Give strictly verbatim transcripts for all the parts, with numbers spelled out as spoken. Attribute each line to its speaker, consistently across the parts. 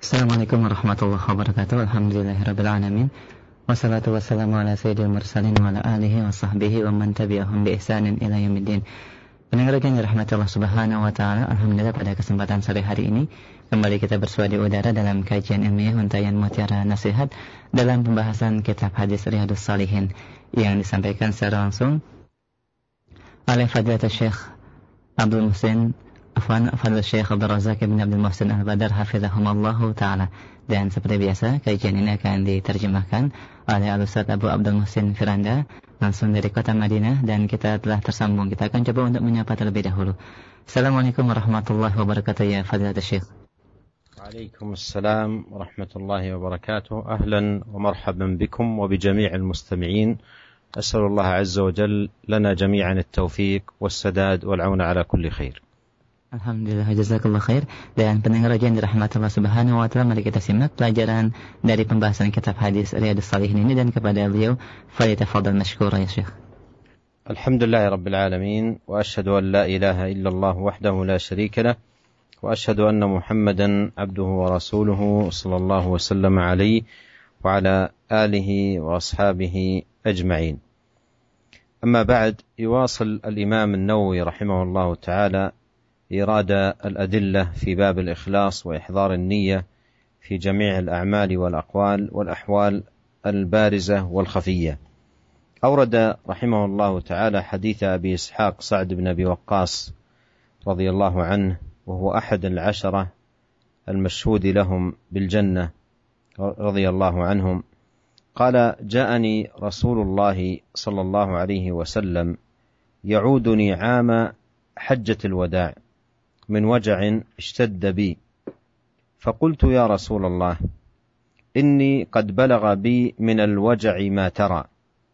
Speaker 1: Assalamualaikum warahmatullahi wabarakatuh. Alhamdulillahirabbil alamin. Wassalatu wassalamu ala sayyidil mursalin wa ala alihi wa sahbihi wa man tabi'ahum bi ihsanin ila yaumiddin. Pendengar yang dirahmati Allah Subhanahu wa taala, alhamdulillah pada kesempatan sore hari ini kembali kita bersua di udara dalam kajian ilmiah Untayan Mutiara Nasihat dalam pembahasan kitab hadis Riyadhus Shalihin yang disampaikan secara langsung oleh Fadilatul Syekh Abdul Muhsin Afwan Fadil Syekh Abdul Razak bin Abdul Muhsin Al-Badar Hafizahumullahu Ta'ala. Dan seperti biasa kajian ini akan diterjemahkan oleh Al-Ustaz Abu Abdul Muhsin Firanda langsung dari kota Madinah, dan kita telah tersambung. Kita akan coba untuk menyapa terlebih dahulu. Assalamualaikum warahmatullahi wabarakatuh ya Fadilatul Syekh.
Speaker 2: Waalaikumsalam warahmatullahi wabarakatuh. Ahlan wa marhaban bikum wa bi jami'il mustami'in. As'alullah azza wa jalla lana jami'an at-tawfiq was-sadad wal-'aun 'ala kulli khair.
Speaker 1: Alhamdulillah, jazakallah khair. Dan pendengar yang dirahmati Allah Subhanahu wa taala, mari kita simak pelajaran dari pembahasan kitab hadis Riyadhus Shalihin ini, dan kepada beliau falyatafaddal mashkura ya Syekh.
Speaker 2: Alhamdulillah rabbil alamin, wa asyhadu an la ilaha illallah wahdahu la syarika lah, wa asyhadu anna Muhammadan abduhu wa rasuluhu sallallahu wa sallam alaihi wa ala alihi wa ashabihi ajma'in. Amma ba'd, يواصل الإمام النووي رحمه الله تعالى إيراد الأدلة في باب الإخلاص وإحضار النية في جميع الأعمال والأقوال والأحوال البارزة والخفية. أورد رحمه الله تعالى حديث أبي إسحاق سعد بن أبي وقاص رضي الله عنه، وهو أحد العشرة المشهود لهم بالجنة رضي الله عنهم، قال: جاءني رسول الله صلى الله عليه وسلم يعودني عام حجة الوداع من وجع اشتد بي، فقلت: يا رسول الله، إني قد بلغ بي من الوجع ما ترى،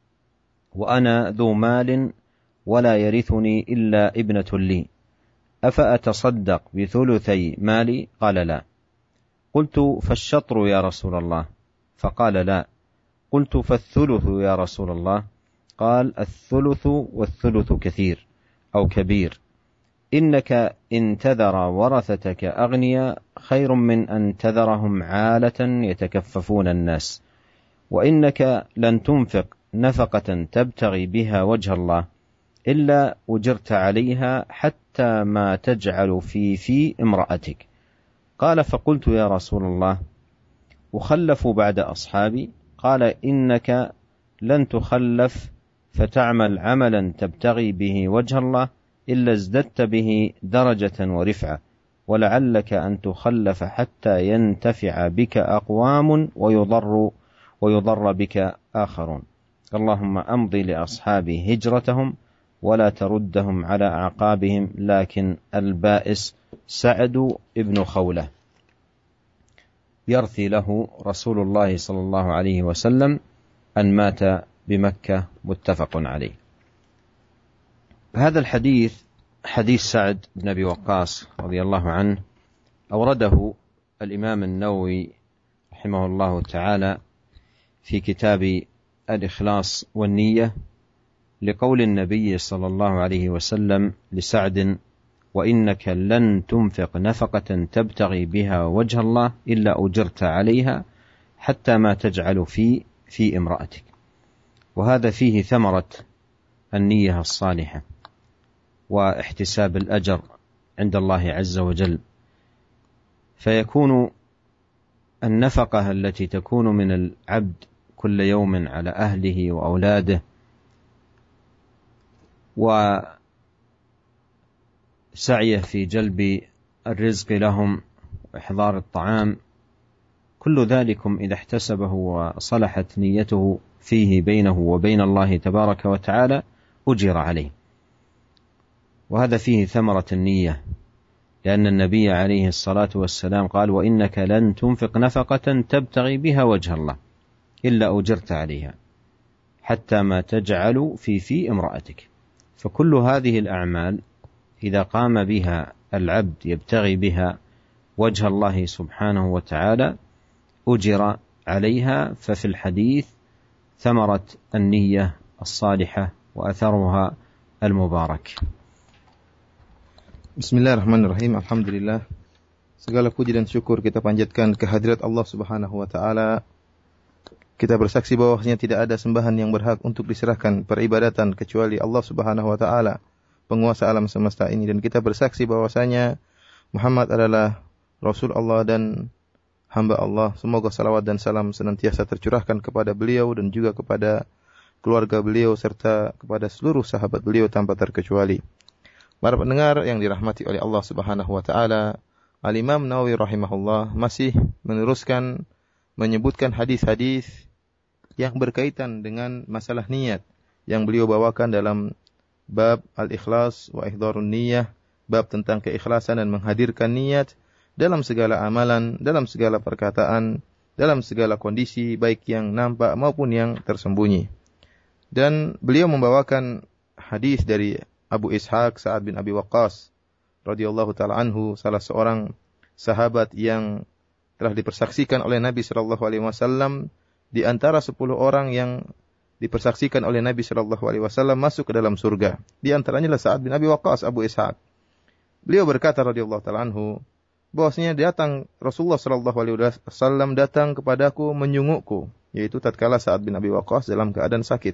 Speaker 2: وأنا ذو مال ولا يرثني إلا ابنة لي، أفأتصدق بثلثي مالي؟ قال: لا. قلت: فالشطر يا رسول الله؟ فقال: لا. قلت: فالثلث يا رسول الله؟ قال: الثلث والثلث كثير أو كبير، إنك إن تذر ورثتك أغنياء خير من أن تذرهم عالة يتكففون الناس، وإنك لن تنفق نفقة تبتغي بها وجه الله إلا أجرت عليها حتى ما تجعل في في امرأتك. قال: فقلت: يا رسول الله، أخلف بعد أصحابي؟ قال: إنك لن تخلف فتعمل عملا تبتغي به وجه الله إلا ازددت به درجة ورفعة، ولعلك أن تخلف حتى ينتفع بك أقوام ويضر ويضر بك آخرون. اللهم أمضي لأصحابي هجرتهم ولا تردهم على أعقابهم، لكن البائس سعد ابن خولة يرثي له رسول الله صلى الله عليه وسلم أن مات بمكة، متفق عليه. هذا الحديث حديث سعد بن أبي وقاص رضي الله عنه أورده الإمام النووي رحمه الله تعالى في كتاب الإخلاص والنية لقول النبي صلى الله عليه وسلم لسعد: وإنك لن تنفق نفقة تبتغي بها وجه الله إلا أجرت عليها حتى ما تجعل في في امرأتك. وهذا فيه ثمرة النية الصالحة واحتساب الأجر عند الله عز وجل، فيكون النفقة التي تكون من العبد كل يوم على أهله وأولاده وسعيه في جلب الرزق لهم وإحضار الطعام، كل ذلكم إذا احتسبه وصلحت نيته فيه بينه وبين الله تبارك وتعالى أجر عليه. وهذا فيه ثمرة النية، لأن النبي عليه الصلاة والسلام قال: وإنك لن تنفق نفقة تبتغي بها وجه الله إلا أجرت عليها حتى ما تجعل في في امرأتك. فكل هذه الأعمال إذا قام بها العبد يبتغي بها وجه الله سبحانه وتعالى أجر عليها. ففي الحديث ثمرة النية الصالحة وأثرها المبارك.
Speaker 3: Bismillahirrahmanirrahim. Alhamdulillah. Segala puji dan syukur kita panjatkan kehadirat Allah Subhanahu wa taala. Kita bersaksi bahwasanya tidak ada sembahan yang berhak untuk diserahkan peribadatan kecuali Allah Subhanahu wa taala, penguasa alam semesta ini, dan kita bersaksi bahwasanya Muhammad adalah Rasul Allah dan hamba Allah. Semoga salawat dan salam senantiasa tercurahkan kepada beliau dan juga kepada keluarga beliau serta kepada seluruh sahabat beliau tanpa terkecuali. Para pendengar yang dirahmati oleh Allah Subhanahu wa taala, Al-Imam Nawawi rahimahullah masih meneruskan menyebutkan hadis-hadis yang berkaitan dengan masalah niat yang beliau bawakan dalam bab al-ikhlas wa ihdharun niyyah, bab tentang keikhlasan dan menghadirkan niat dalam segala amalan, dalam segala perkataan, dalam segala kondisi baik yang nampak maupun yang tersembunyi. Dan beliau membawakan hadis dari Abu Ishaq Sa'ad bin Abi Waqqas radhiyallahu taala anhu, salah seorang sahabat yang telah dipersaksikan oleh Nabi sallallahu alaihi wasallam di antara sepuluh orang yang dipersaksikan oleh Nabi sallallahu alaihi wasallam masuk ke dalam surga. Di antaranya adalah Sa'ad bin Abi Waqqas, Abu Ishaq. Beliau berkata radhiyallahu taala anhu, bahwasanya datang Rasulullah sallallahu alaihi wasallam datang kepadaku menyungukku, yaitu tatkala Sa'ad bin Abi Waqqas dalam keadaan sakit.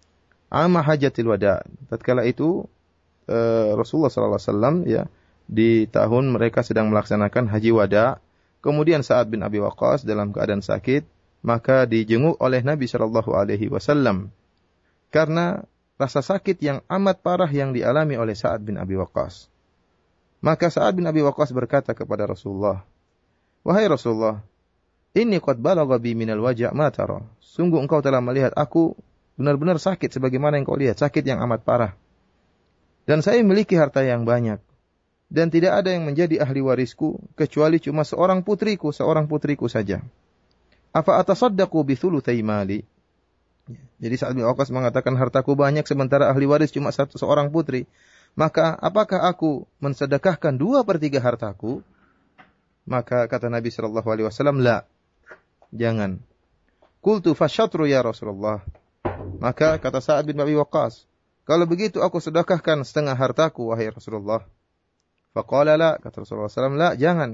Speaker 3: Ama hajatil wada. Tatkala itu Uh, Rasulullah sallallahu alaihi wasallam ya di tahun mereka sedang melaksanakan haji wada, kemudian Sa'ad bin Abi Waqqas dalam keadaan sakit, maka dijenguk oleh Nabi sallallahu alaihi wasallam karena rasa sakit yang amat parah yang dialami oleh Sa'ad bin Abi Waqqas. Maka Sa'ad bin Abi Waqqas berkata kepada Rasulullah, "Wahai Rasulullah, inni qad balagha bi minal waja' ma tara." Sungguh engkau telah melihat aku benar-benar sakit sebagaimana yang kau lihat, sakit yang amat parah. Dan saya memiliki harta yang banyak. Dan tidak ada yang menjadi ahli warisku kecuali cuma seorang putriku, seorang putriku saja. Afa atasaddaqu bi thulutsai mali? Jadi Sa'ad bin Waqqas mengatakan hartaku banyak sementara ahli waris cuma satu seorang putri. Maka apakah aku mensedekahkan dua per tiga hartaku? Maka kata Nabi sallallahu alaihi wasallam, la. Jangan. Qultu fasyatru ya Rasulullah. Maka kata Sa'ad bin Abi Waqqas, kalau begitu aku sedekahkan setengah hartaku, wahai Rasulullah. Faqala la, kata Rasulullah sallallahu alaihi wasallam, la, jangan.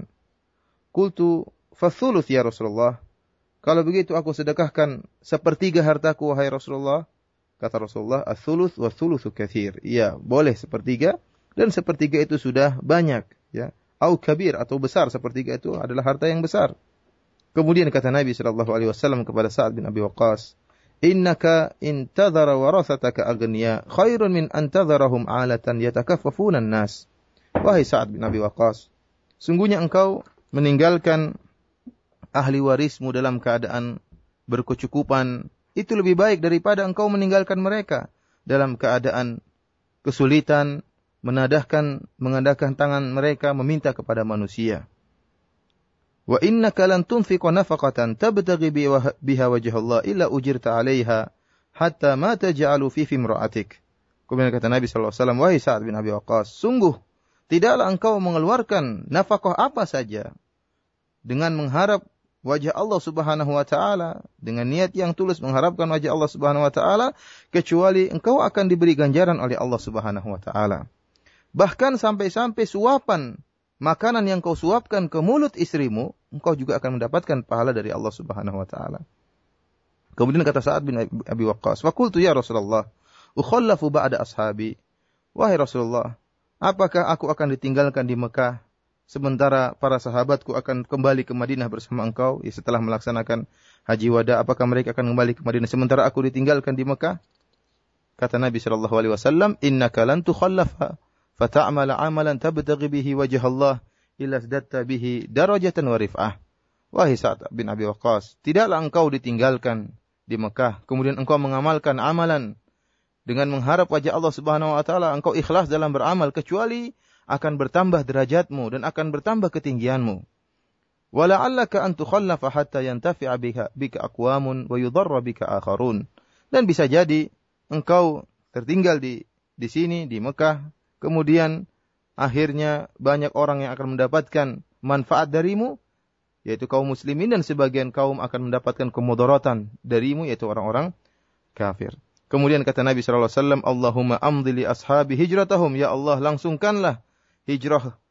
Speaker 3: Qultu fathuluth ya Rasulullah. Kalau begitu aku sedekahkan sepertiga hartaku, wahai Rasulullah. Kata Rasulullah, ats-tsuluts wa ats-tsulutsu katsir. Iya, boleh sepertiga dan sepertiga itu sudah banyak, ya. Au kabir atau besar, sepertiga itu adalah harta yang besar. Kemudian kata Nabi sallallahu alaihi wasallam kepada Sa'ad bin Abi Waqqas, innaka intadhara warathataka aghniya khairun min antadharahum alatan yatakaffafuna an-nas. Wahai Sa'ad bin Abi Waqqas, sungguhnya engkau meninggalkan ahli warismu dalam keadaan berkecukupan itu lebih baik daripada engkau meninggalkan mereka dalam keadaan kesulitan, menadahkan mengadahkan tangan mereka meminta kepada manusia. Wa innaka lan tunfiqa nafaqatan tabtaghi biha wajha Allah illa ujirta 'alaiha hatta ma taj'alu fi imra'atik. Kemudian kata Nabi sallallahu alaihi wasallam, wahai Sa'ad bin Abi Waqqas, sungguh tidaklah engkau mengeluarkan nafkah apa saja dengan mengharap wajah Allah Subhanahu wa taala, dengan niat yang tulus mengharapkan wajah Allah Subhanahu wa taala, kecuali engkau akan diberi ganjaran oleh Allah Subhanahu wa taala. Bahkan sampai-sampai suapan makanan yang kau suapkan ke mulut istrimu, engkau juga akan mendapatkan pahala dari Allah Subhanahu wa taala. Kemudian kata Sa'ad bin Abi Waqqas, "Wa qultu ya Rasulullah, ukhallafu ba'da ashabi." Wahai Rasulullah, apakah aku akan ditinggalkan di Mekah sementara para sahabatku akan kembali ke Madinah bersama engkau? Ya, setelah melaksanakan haji wada, apakah mereka akan kembali ke Madinah sementara aku ditinggalkan di Mekah? Kata Nabi sallallahu alaihi wasallam, "Innaka lan tukhallafa fata'amala 'amalan tabtaghi bihi wajha Allah illa zadatta bihi darajatan wa rif'ah." Wahai Sa'ad bin Abi Waqqas, tidaklah engkau ditinggalkan di Mekah, kemudian engkau mengamalkan amalan dengan mengharap wajah Allah Subhanahu wa taala, engkau ikhlas dalam beramal, kecuali akan bertambah derajatmu dan akan bertambah ketinggianmu. Wa la'allaka an tukhallafa hatta yantafi'a bika bika aqwamun wa yudarra bika akharun. Dan bisa jadi engkau tertinggal di di sini di Mekah, kemudian akhirnya banyak orang yang akan mendapatkan manfaat darimu, yaitu kaum muslimin, dan sebagian kaum akan mendapatkan kemudaratan darimu, yaitu orang-orang kafir. Kemudian kata Nabi sallallahu alaihi wasallam, Allahumma amdi li ashabi hijratahum, ya Allah langsungkanlah hijrah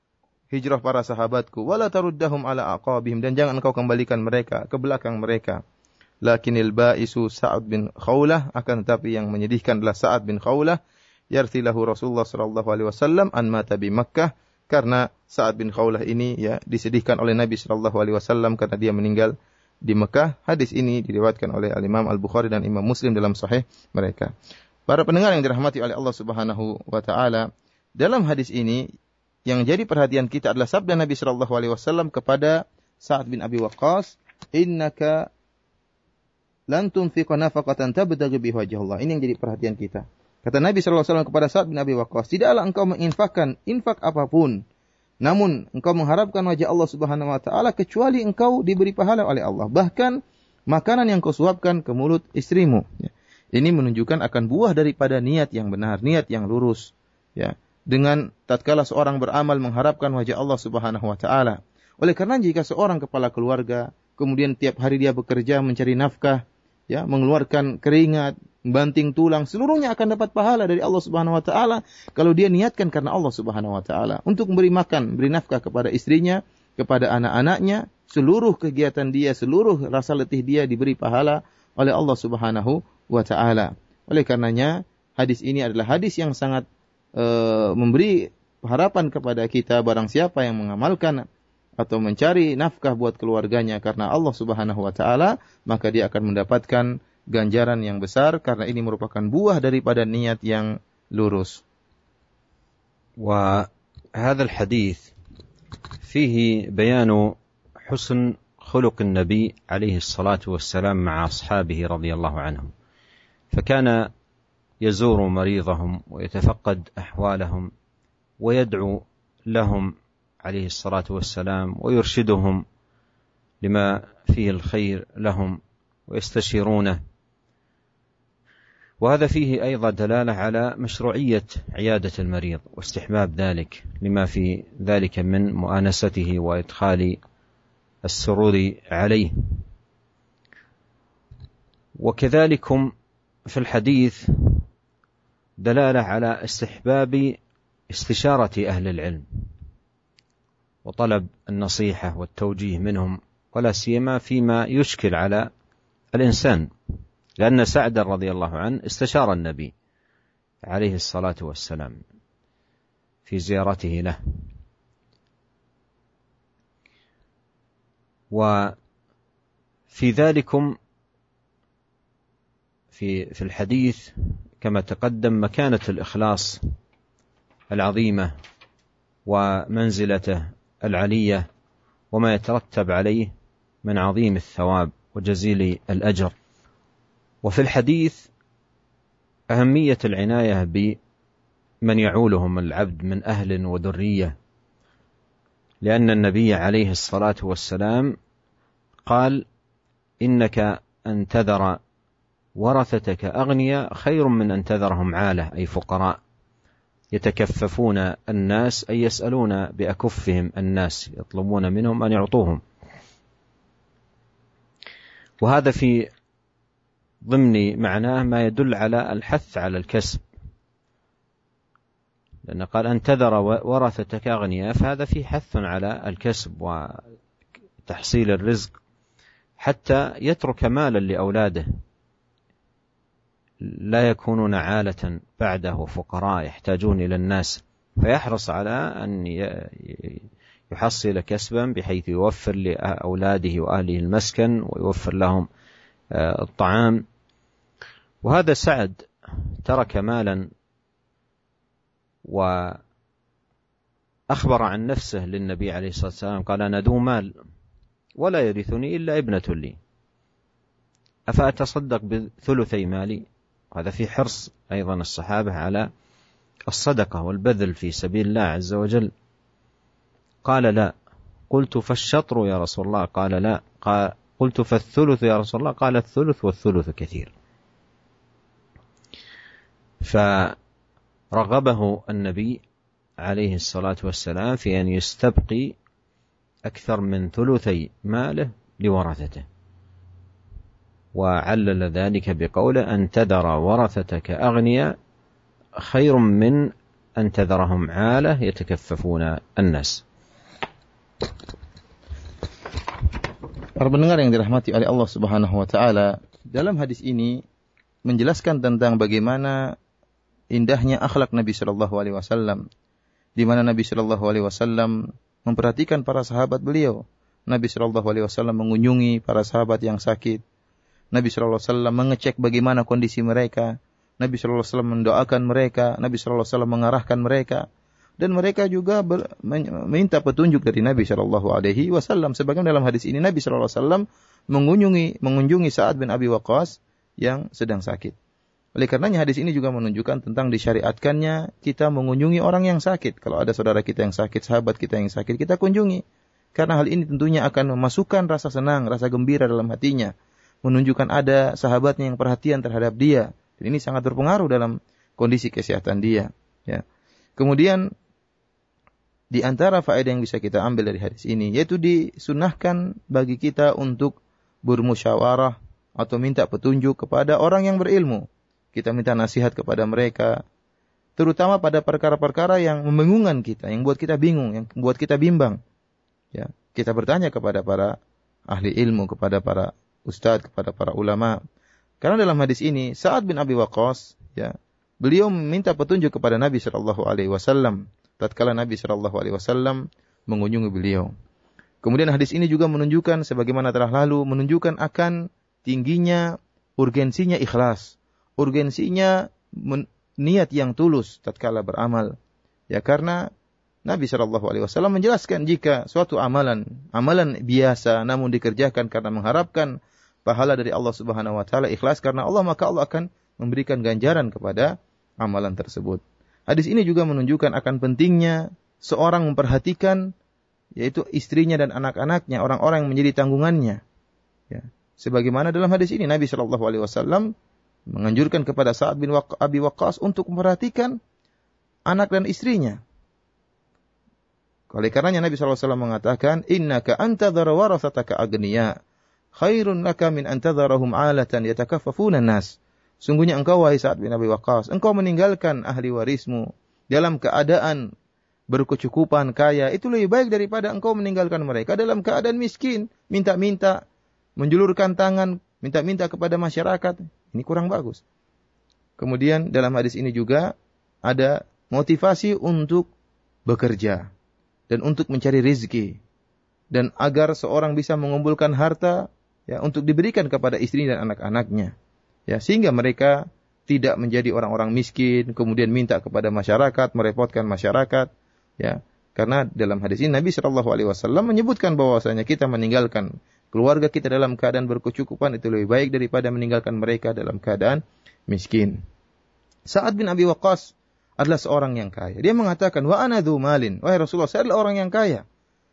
Speaker 3: hijrah para sahabatku, wala taruddahum ala aqabihim, dan jangan engkau kembalikan mereka ke belakang mereka. Lakinil ba'isu Sa'ad bin Khawlah, akan tetapi yang menyedihkan adalah Sa'ad bin Khawlah, yarthilahu Rasulullah sallallahu alaihi wasallam an mata bi Makkah, karena Sa'ad bin Khawlah ini ya disedihkan oleh Nabi sallallahu alaihi wasallam karena dia meninggal di Mekah. Hadis ini diriwayatkan oleh Al-Imam Al-Bukhari dan Imam Muslim dalam sahih mereka. Para pendengar yang dirahmati oleh Allah Subhanahu wa taala, dalam hadis ini yang jadi perhatian kita adalah sabda Nabi sallallahu alaihi wasallam kepada Sa'ad bin Abi Waqqas, "Innaka lan tunfiqa nafaqatan tabtaghi biha wajhallah." Ini yang jadi perhatian kita. Kata Nabi sallallahu alaihi wasallam kepada Sa'ad bin Abi Waqqas, "Tidaklah engkau menginfakkan infak apapun, namun engkau mengharapkan wajah Allah Subhanahu wa taala, kecuali engkau diberi pahala oleh Allah. Bahkan makanan yang kau suapkan ke mulut istrimu." Ya. Ini menunjukkan akan buah daripada niat yang benar, niat yang lurus. Ya. Dengan tatkala seorang beramal mengharapkan wajah Allah Subhanahu wa taala. Oleh karena jika seorang kepala keluarga kemudian tiap hari dia bekerja mencari nafkah, ya, mengeluarkan keringat, banting tulang, seluruhnya akan dapat pahala dari Allah Subhanahu wa taala kalau dia niatkan karena Allah Subhanahu wa taala untuk memberi makan, beri nafkah kepada istrinya, kepada anak-anaknya, seluruh kegiatan dia, seluruh rasa letih dia diberi pahala oleh Allah Subhanahu wa taala. Oleh karenanya hadis ini adalah hadis yang sangat e, memberi harapan kepada kita, barang siapa yang mengamalkan atau mencari nafkah buat keluarganya karena Allah Subhanahu wa taala, maka dia akan mendapatkan ganjaran yang besar karena ini merupakan buah daripada niat yang lurus.
Speaker 2: وهذا الحديث فيه بيان حسن خلق النبي عليه الصلاة والسلام مع أصحابه رضي الله عنهم، فكان يزور مريضهم ويتفقد أحوالهم ويدعو لهم عليه الصلاة والسلام ويرشدهم لما فيه الخير لهم ويستشيرونه. وهذا فيه أيضا دلالة على مشروعية عيادة المريض واستحباب ذلك لما في ذلك من مؤانسته وإدخال السرور عليه. وكذلك في الحديث دلالة على استحباب استشارة أهل العلم وطلب النصيحة والتوجيه منهم، ولا سيما فيما يشكل على الإنسان، لأن سعد رضي الله عنه استشار النبي عليه الصلاة والسلام في زيارته له. وفي ذلكم في في الحديث كما تقدم مكانة الإخلاص العظيمة ومنزلته العلية وما يترتب عليه من عظيم الثواب وجزيل الأجر. وفي الحديث أهمية العناية بمن يعولهم العبد من أهل وذرية، لأن النبي عليه الصلاة والسلام قال: إنك أن تذر ورثتك أغنياء خير من أن تذرهم عالة، أي فقراء يتكففون الناس، أي يسألون بأكفهم الناس، يطلبون منهم أن يعطوهم. وهذا في ضمن معناه ما يدل على الحث على الكسب، لأن قال أن تذر ورثتك أغنياء، فهذا فيه حث على الكسب وتحصيل الرزق حتى يترك مالا لأولاده لا يكونون عالة بعده فقراء يحتاجون إلى الناس، فيحرص على أن يحصل كسبا بحيث يوفر لأولاده وأهله المسكن ويوفر لهم الطعام. وهذا سعد ترك مالا وأخبر عن نفسه للنبي عليه الصلاة والسلام، قال: أنا ذو مال ولا يرثني إلا ابنة لي، أفأتصدق بثلثي مالي؟ هذا في حرص أيضا الصحابة على الصدقة والبذل في سبيل الله عز وجل. قال: لا. قلت: فالشطر يا رسول الله؟ قال: لا. قال: قلت: فالثلث يا رسول الله؟ قال: الثلث والثلث كثير. فرغبه النبي عليه الصلاة والسلام في أن يستبقي أكثر من ثلثي ماله لورثته، وعلل ذلك بقوله: أن تذر ورثتك أغنياء خير من أن تذرهم عالة يتكففون الناس.
Speaker 3: Para pendengar yang dirahmati oleh Allah Subhanahu wa taala, dalam hadis ini menjelaskan tentang bagaimana indahnya akhlak Nabi sallallahu alaihi wasallam, di mana Nabi sallallahu alaihi wasallam memperhatikan para sahabat beliau. Nabi sallallahu alaihi wasallam mengunjungi para sahabat yang sakit. Nabi sallallahu alaihi wasallam mengecek bagaimana kondisi mereka. Nabi sallallahu alaihi wasallam mendoakan mereka, Nabi sallallahu alaihi wasallam mengarahkan mereka, dan mereka juga ber, meminta petunjuk dari Nabi sallallahu alaihi wasallam. Sebagaimana dalam hadis ini Nabi sallallahu alaihi wasallam mengunjungi mengunjungi Sa'ad bin Abi Waqqas yang sedang sakit. Oleh karenanya hadis ini juga menunjukkan tentang disyariatkannya kita mengunjungi orang yang sakit. Kalau ada saudara kita yang sakit, sahabat kita yang sakit, kita kunjungi. Karena hal ini tentunya akan memasukkan rasa senang, rasa gembira dalam hatinya, menunjukkan ada sahabatnya yang perhatian terhadap dia. Dan ini sangat berpengaruh dalam kondisi kesehatan dia. Ya. Kemudian di antara faedah yang bisa kita ambil dari hadis ini, yaitu disunahkan bagi kita untuk bermusyawarah atau minta petunjuk kepada orang yang berilmu. Kita minta nasihat kepada mereka, terutama pada perkara-perkara yang membingungkan kita, yang buat kita bingung, yang buat kita bimbang. Ya, kita bertanya kepada para ahli ilmu, kepada para ustadz, kepada para ulama. Karena dalam hadis ini Sa'ad bin Abi Waqqas, ya, beliau meminta petunjuk kepada Nabi sallallahu alaihi wasallam tatkala Nabi sallallahu alaihi wasallam mengunjungi beliau. Kemudian hadis ini juga menunjukkan sebagaimana telah lalu menunjukkan akan tingginya urgensinya ikhlas, urgensinya men- niat yang tulus tatkala beramal. Ya, karena Nabi sallallahu alaihi wasallam menjelaskan jika suatu amalan, amalan biasa namun dikerjakan karena mengharapkan pahala dari Allah Subhanahu wa taala, ikhlas karena Allah, maka Allah akan memberikan ganjaran kepada amalan tersebut. Hadis ini juga menunjukkan akan pentingnya seorang memperhatikan yaitu istrinya dan anak-anaknya, orang-orang yang menjadi tanggungannya. Ya. Sebagaimana dalam hadis ini Nabi sallallahu alaihi wasallam menganjurkan kepada Sa'ad bin Abi Waqqas untuk memperhatikan anak dan istrinya. Oleh karenanya Nabi sallallahu alaihi wasallam mengatakan, "Innaka antadhara warasataka agniya, khairun laka min antadharahum 'alatan yatakaffafuna an-nas." Sungguhnya engkau wahai Sa'ad bin Abi Waqqas, engkau meninggalkan ahli warismu dalam keadaan berkecukupan, kaya, itu lebih baik daripada engkau meninggalkan mereka dalam keadaan miskin, minta-minta, menjulurkan tangan, minta-minta kepada masyarakat. Ini kurang bagus. Kemudian dalam hadis ini juga ada motivasi untuk bekerja dan untuk mencari rezeki, dan agar seorang bisa mengumpulkan harta, ya, untuk diberikan kepada istri dan anak-anaknya, ya, sehingga mereka tidak menjadi orang-orang miskin kemudian minta kepada masyarakat, merepotkan masyarakat, ya. Karena dalam hadis ini Nabi sallallahu alaihi wasallam menyebutkan bahwasanya kita meninggalkan keluarga kita dalam keadaan berkecukupan itu lebih baik daripada meninggalkan mereka dalam keadaan miskin. Sa'ad bin Abi Waqqas adalah seorang yang kaya. Dia mengatakan, "Wa ana dzu malin." Wahai Rasulullah, saya adalah orang yang kaya.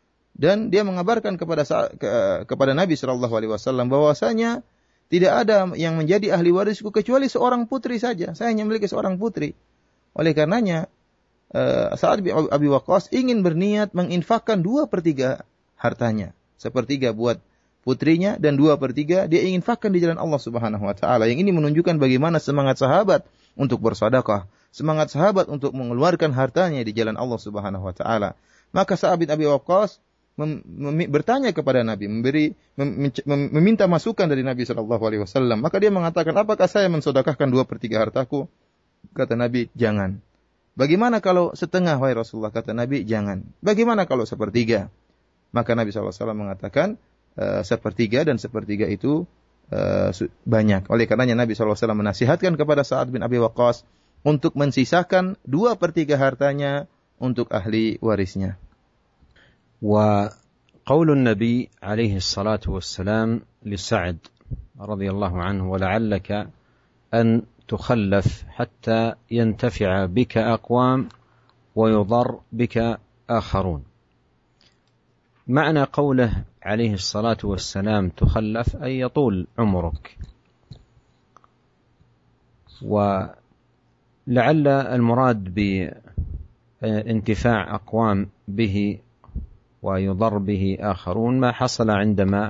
Speaker 3: Dan dia mengabarkan kepada ke, kepada Nabi sallallahu alaihi wasallam bahwasanya tidak ada yang menjadi ahli warisku kecuali seorang putri saja. Saya hanya memiliki seorang putri. Oleh karenanya uh, Sa'ad bin Abi Waqqas ingin berniat menginfakkan dua per tiga hartanya. Sepertiga buat putrinya dan dua per tiga dia ingin infakkan di jalan Allah Subhanahu wa taala. Yang ini menunjukkan bagaimana semangat sahabat untuk bersedekah, semangat sahabat untuk mengeluarkan hartanya di jalan Allah Subhanahu wa taala. Maka Sa'ad bin Abi Waqqas Mem, mem, bertanya kepada Nabi, memberi mem, mem, meminta masukan dari Nabi sallallahu alaihi wasallam. Maka dia mengatakan, "Apakah saya mensedekahkan dua per tiga hartaku?" Kata Nabi, "Jangan." "Bagaimana kalau setengah, wahai Rasulullah?" Kata Nabi, "Jangan." "Bagaimana kalau sepertiga?" Maka Nabi sallallahu alaihi wasallam mengatakan, e, sepertiga dan sepertiga itu e, banyak. Oleh karenanya Nabi sallallahu alaihi wasallam menasihatkan kepada Sa'ad bin Abi Waqqas untuk mensisakan dua per tiga hartanya untuk ahli warisnya.
Speaker 2: وقول النبي عليه الصلاة والسلام لسعد رضي الله عنه: ولعلك أن تخلف حتى ينتفع بك أقوام ويضر بك آخرون. معنى قوله عليه الصلاة والسلام تخلف أي يطول عمرك، ولعل المراد بانتفاع أقوام به ويضر به آخرون ما حصل عندما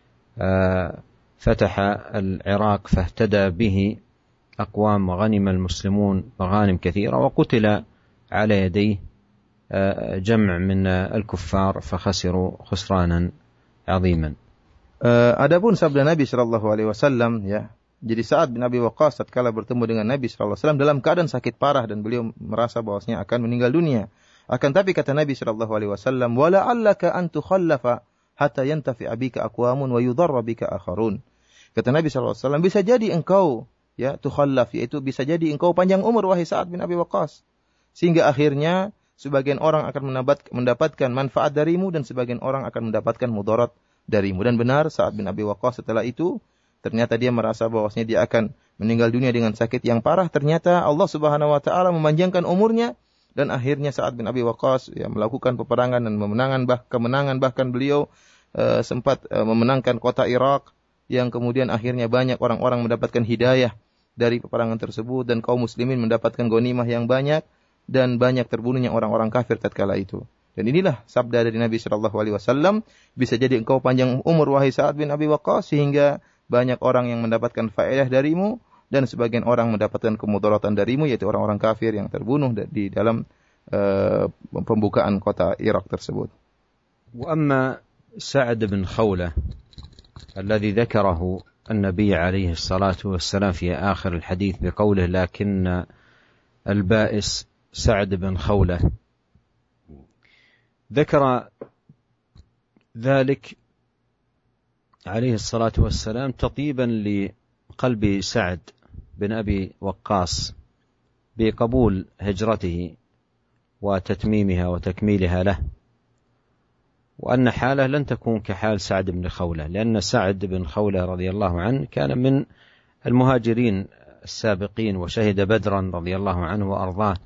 Speaker 2: فتح العراق فاهتدى به أقوام وغنم المسلمون مغانم كثيرة وقتل على يديه جمع من الكفار فخسروا خسرانا عظيما.
Speaker 3: Adapun sabda Nabi sallallahu alaihi wasallam, ya. Jadi Sa'ad bin Abi Waqqas tatkala bertemu dengan Nabi sallallahu alaihi wasallam dalam keadaan sakit parah dan beliau merasa bahwasanya akan meninggal dunia. Akan tapi kata Nabi sallallahu alaihi wasallam, "Wala 'allaka an tukhallafa hatta yantafi'a bika aqwamun wa yudarra bika akharun." Kata Nabi sallallahu alaihi wasallam, bisa jadi engkau ya tukhallaf, yaitu bisa jadi engkau panjang umur wahai Sa'ad bin Abi Waqqas, sehingga akhirnya sebagian orang akan mendapatkan manfaat darimu dan sebagian orang akan mendapatkan mudarat darimu. Dan benar Sa'ad bin Abi Waqqas setelah itu ternyata dia merasa bahwasanya dia akan meninggal dunia dengan sakit yang parah. Ternyata Allah Subhanahu wa taala memanjangkan umurnya dan akhirnya Sa'ad bin Abi Waqqas ya melakukan peperangan dan memenangan bah kemenangan bahkan beliau uh, sempat uh, memenangkan kota Irak yang kemudian akhirnya banyak orang-orang mendapatkan hidayah dari peperangan tersebut dan kaum muslimin mendapatkan ghanimah yang banyak dan banyak terbunuhnya orang-orang kafir tatkala itu. Dan inilah sabda dari Nabi sallallahu alaihi wasallam, bisa jadi engkau panjang umur wahai Sa'ad bin Abi Waqqas sehingga banyak orang yang mendapatkan faedah darimu dan sebagian orang mendapatkan kemudaratan darimu, yaitu orang-orang kafir yang terbunuh di dalam uh, pembukaan kota Irak tersebut.
Speaker 2: Wa amma Sa'ad bin Khawlah alladhi dzakarahu النبي عليه الصلاة والسلام في آخر الحديث بقوله لكن البائس سعد بن خولة، ذكر ذلك عليه الصلاة والسلام تطيبا لقلب سعد بن أبي وقاص بقبول هجرته وتتميمها وتكميلها له، وأن حاله لن تكون كحال سعد بن خولة، لأن سعد بن خولة رضي الله عنه كان من المهاجرين السابقين وشهد بدرا رضي الله عنه وأرضاه،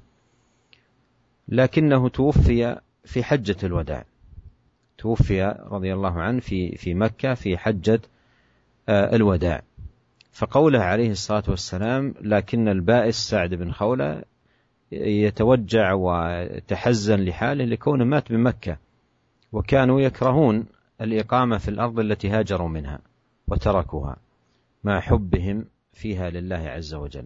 Speaker 2: لكنه توفي في حجة الوداع، توفي رضي الله عنه في في مكة في حجة الوداع. فقوله عليه الصلاة والسلام لكن البائس سعد بن خولة يتوجع وتحزن لحاله لكونه مات بمكة، وكانوا يكرهون الإقامة في الأرض التي هاجروا منها وتركوها مع حبهم فيها لله عز وجل،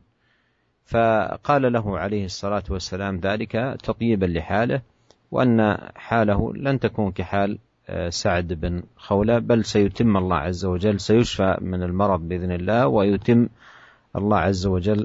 Speaker 2: فقال له عليه الصلاة والسلام ذلك تطيبا لحاله، وأن حاله لن تكون كحال سعد بن خولة، بل سيتم الله عز وجل، سيشفى من المرض بإذن الله ويتم الله عز وجل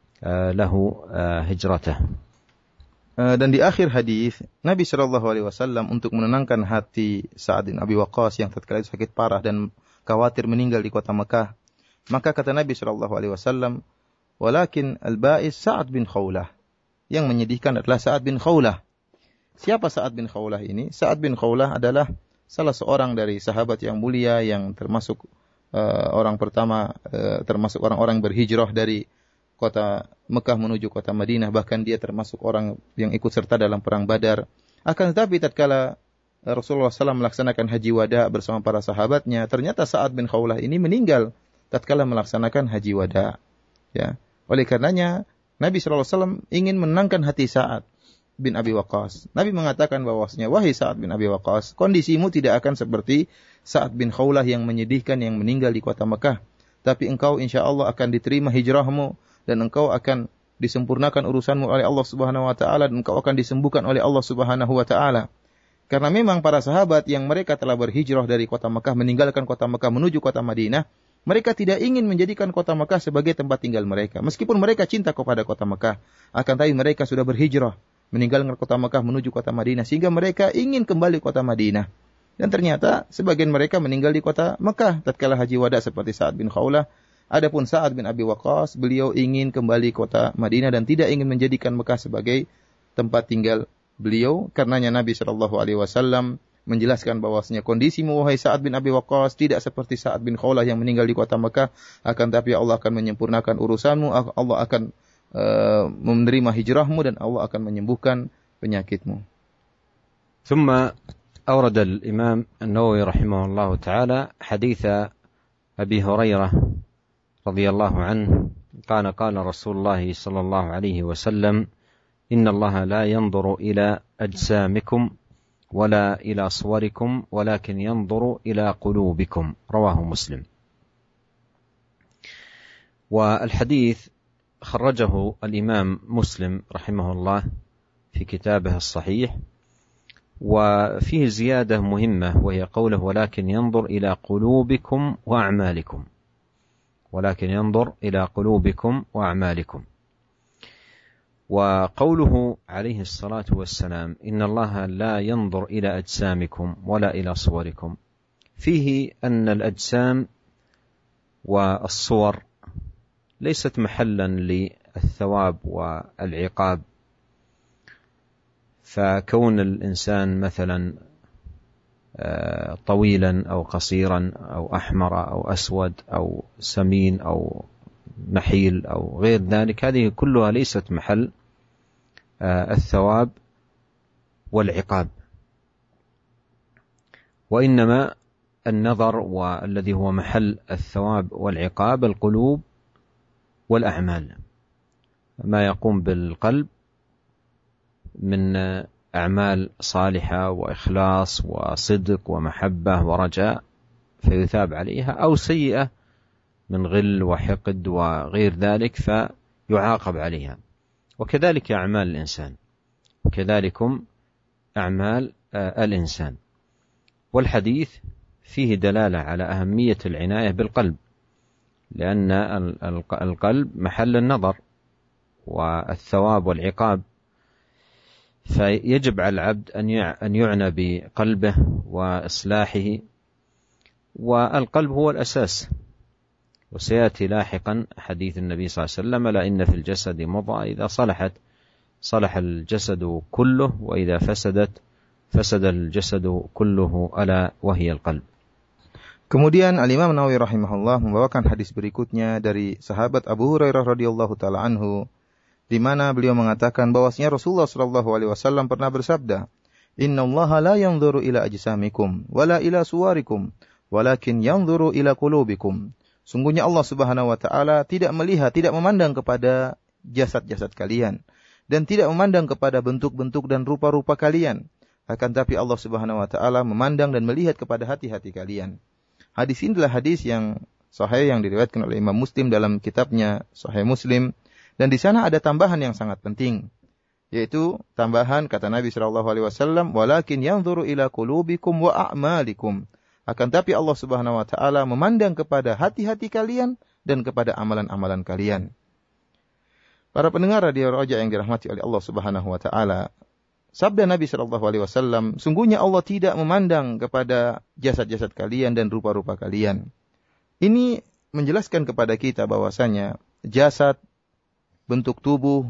Speaker 2: له هجرته.
Speaker 3: Dan di akhir hadis Nabi Shallallahu Alaihi Wasallam untuk menenangkan hati Sa'ad bin Abi Waqqas yang tatkala itu sakit parah dan khawatir meninggal di kota Mekah, maka kata Nabi Shallallahu Alaihi Wasallam, walakin al-ba'is Sa'ad bin Khawlah, yang menyedihkan adalah Sa'ad bin Khawlah. Siapa Sa'ad bin Khawlah ini? Sa'ad bin Khawlah adalah salah seorang dari sahabat yang mulia yang termasuk uh, orang pertama, uh, termasuk orang-orang berhijrah dari kota Mekah menuju kota Madinah, bahkan dia termasuk orang yang ikut serta dalam perang Badar. Akan tetapi tatkala Rasulullah shallallahu alaihi wasallam melaksanakan haji wada bersama para sahabatnya, ternyata Sa'ad bin Khawlah ini meninggal tatkala melaksanakan haji wada. Ya, oleh karenanya Nabi shallallahu alaihi wasallam ingin menenangkan hati Sa'ad bin Abi Waqqas. Nabi mengatakan bahwasanya, wahai Sa'ad bin Abi Waqqas, kondisimu tidak akan seperti Sa'ad bin Khawlah yang menyedihkan yang meninggal di kota Mekah, tapi engkau insya Allah akan diterima hijrahmu dan engkau akan disempurnakan urusanmu oleh Allah Subhanahu wa taala dan engkau akan disembuhkan oleh Allah Subhanahu wa taala. Karena memang para sahabat yang mereka telah berhijrah dari kota Mekah, meninggalkan kota Mekah menuju kota Madinah, mereka tidak ingin menjadikan kota Mekah sebagai tempat tinggal mereka. Meskipun mereka cinta kepada kota Mekah, akan tapi mereka sudah berhijrah meninggalkan kota Mekah menuju kota Madinah, sehingga mereka ingin kembali ke kota Madinah. Dan ternyata sebagian mereka meninggal di kota Mekah tatkala haji wada seperti Sa'ad bin Khawlah. Adapun Sa'ad bin Abi Waqqas, beliau ingin kembali ke kota Madinah dan tidak ingin menjadikan Mekah sebagai tempat tinggal beliau. Karenanya Nabi shallallahu alaihi wasallam menjelaskan bahwasanya kondisimu wahai Sa'ad bin Abi Waqqas tidak seperti Sa'ad bin Khawlah yang meninggal di kota Mekah, akan tapi Allah akan menyempurnakan urusanmu, Allah akan uh, menerima hijrahmu dan Allah akan menyembuhkan penyakitmu.
Speaker 2: ثم أورد الإمام النووي رحمه الله تعالى حديث أبي هريرة رضي الله عنه قال قال رسول الله صلى الله عليه وسلم إن الله لا ينظر إلى أجسامكم ولا إلى صوركم ولكن ينظر إلى قلوبكم، رواه مسلم. والحديث خرجه الإمام مسلم رحمه الله في كتابه الصحيح وفيه زيادة مهمة وهي قوله ولكن ينظر إلى قلوبكم وأعمالكم، ولكن ينظر إلى قلوبكم وأعمالكم. وقوله عليه الصلاة والسلام إن الله لا ينظر إلى أجسامكم ولا إلى صوركم، فيه أن الأجسام والصور ليست محلا للثواب والعقاب، فكون الإنسان مثلا طويلا أو قصيرا أو أحمر أو أسود أو سمين أو نحيل أو غير ذلك، هذه كلها ليست محل الثواب والعقاب، وإنما النظر والذي هو محل الثواب والعقاب القلوب والأعمال، ما يقوم بالقلب من أعمال صالحة وإخلاص وصدق ومحبة ورجاء فيثاب عليها، أو سيئة من غل وحقد وغير ذلك فيعاقب عليها. وكذلك أعمال الإنسان، وكذلكم أعمال الإنسان. والحديث فيه دلالة على أهمية العناية بالقلب، لأن القلب محل النظر والثواب والعقاب، فيجب على العبد أن يعنى بقلبه وإصلاحه، والقلب هو الأساس. وسيأتي لاحقا حديث النبي صلى الله عليه وسلم لا إن في الجسد مضغة إذا صلحت صلح الجسد كله وإذا فسدت فسد الجسد كله ألا وهي القلب.
Speaker 3: Kemudian Al-Imam Nawawi rahimahullah membawakan hadis berikutnya dari sahabat Abu Hurairah radhiyallahu taala anhu, di mana beliau mengatakan bahwasanya Rasulullah sallallahu alaihi wasallam pernah bersabda, "Innallaha la yanzuru ila ajsamikum wala ila suwarikum, walakin yanzuru ila qulubikum." Sungguhnya Allah Subhanahu wa taala tidak melihat, tidak memandang kepada jasad-jasad kalian dan tidak memandang kepada bentuk-bentuk dan rupa-rupa kalian, akan tapi Allah Subhanahu wa taala memandang dan melihat kepada hati-hati kalian. Hadis ini adalah hadis yang sahih yang diriwayatkan oleh Imam Muslim dalam kitabnya Sahih Muslim, dan di sana ada tambahan yang sangat penting, yaitu tambahan kata Nabi sallallahu alaihi wasallam, "Walakin yanzuru ila qulubikum wa a'malikum." Akan tapi Allah Subhanahu wa taala memandang kepada hati-hati kalian dan kepada amalan-amalan kalian. Para pendengar radio Roja yang dirahmati oleh Allah Subhanahu wa taala, sabda Nabi sallallahu alaihi wasallam, sungguhnya Allah tidak memandang kepada jasad-jasad kalian dan rupa-rupa kalian. Ini menjelaskan kepada kita bahwasanya jasad, bentuk tubuh,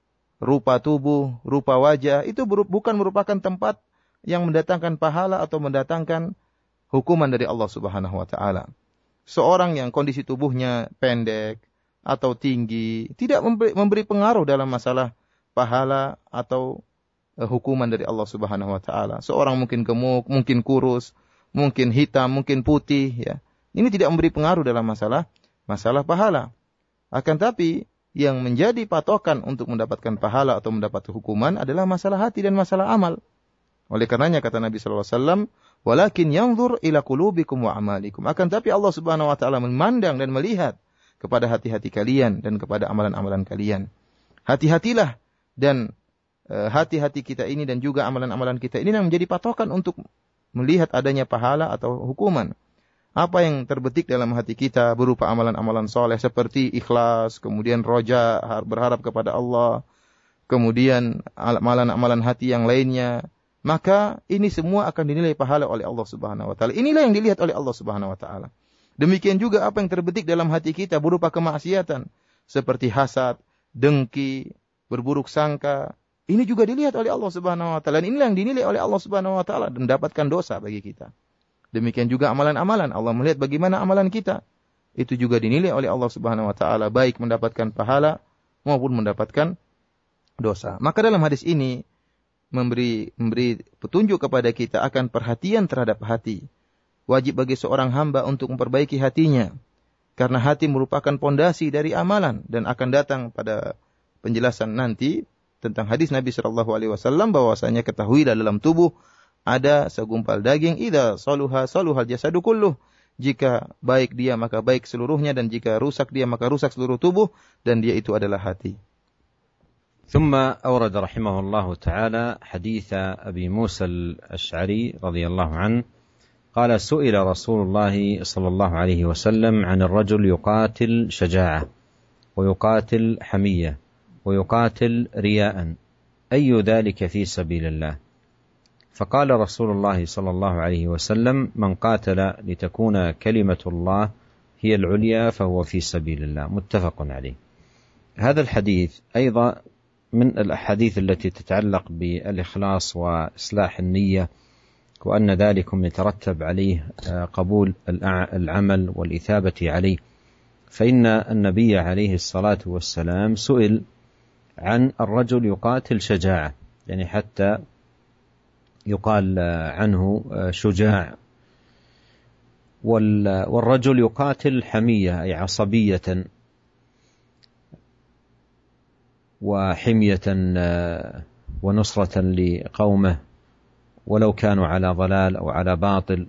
Speaker 3: rupa tubuh, rupa wajah itu bukan merupakan tempat yang mendatangkan pahala atau mendatangkan hukuman dari Allah Subhanahu wa taala. Seorang yang kondisi tubuhnya pendek atau tinggi tidak memberi pengaruh dalam masalah pahala atau hukuman dari Allah Subhanahu wa taala. Seorang mungkin gemuk, mungkin kurus, mungkin hitam, mungkin putih, ya. Ini tidak memberi pengaruh dalam masalah masalah pahala. Akan tapi yang menjadi patokan untuk mendapatkan pahala atau mendapat hukuman adalah masalah hati dan masalah amal. Oleh karenanya kata Nabi sallallahu alaihi wasallam, "Walakin yanzur ila qulubikum wa amalikum." Akan tapi Allah Subhanahu wa taala memandang dan melihat kepada hati-hati kalian dan kepada amalan-amalan kalian. Hati-hatilah dan e, hati-hati kita ini dan juga amalan-amalan kita ini yang menjadi patokan untuk melihat adanya pahala atau hukuman. Apa yang terbetik dalam hati kita berupa amalan-amalan soleh seperti ikhlas, kemudian roja, berharap kepada Allah, kemudian amalan-amalan hati yang lainnya, maka ini semua akan dinilai pahala oleh Allah Subhanahu wa taala. Inilah yang dilihat oleh Allah Subhanahu wa taala. Demikian juga apa yang terbetik dalam hati kita berupa kemaksiatan seperti hasad, dengki, berburuk sangka, ini juga dilihat oleh Allah Subhanahu wa taala. Dan inilah yang dinilai oleh Allah Subhanahu wa taala dan mendapatkan dosa bagi kita. Demikian juga amalan-amalan, Allah melihat bagaimana amalan kita. Itu juga dinilai oleh Allah Subhanahu wa taala, baik mendapatkan pahala maupun mendapatkan dosa. Maka dalam hadis ini memberi memberi petunjuk kepada kita akan perhatian terhadap hati. Wajib bagi seorang hamba untuk memperbaiki hatinya, karena hati merupakan pondasi dari amalan, dan akan datang pada penjelasan nanti tentang hadis Nabi sallallahu alaihi wasallam bahwasanya ketahuilah dalam tubuh ada segumpal daging, idza saluha saluhal jasadu kulluh. Jika baik dia maka baik seluruhnya, dan jika rusak dia maka rusak seluruh tubuh, dan dia itu adalah hati.
Speaker 2: ثم أورد رحمه الله تعالى حديث أبي موسى الأشعري رضي الله عنه قال: سئل رسول الله صلى الله عليه وسلم عن الرجل يقاتل شجاعة ويقاتل حمية ويقاتل رياء، أي ذلك في سبيل الله؟ فقال رسول الله صلى الله عليه وسلم: من قاتل لتكون كلمة الله هي العليا فهو في سبيل الله. متفق عليه. هذا الحديث أيضا من الأحاديث التي تتعلق بالإخلاص وإصلاح النية، وأن ذلكم يترتب عليه قبول العمل والإثابة عليه. فإن النبي عليه الصلاة والسلام سئل عن الرجل يقاتل شجاعة، يعني حتى يقال عنه شجاع، والرجل يقاتل حمية أي عصبية وحمية ونصرة لقومه ولو كانوا على ضلال أو على باطل.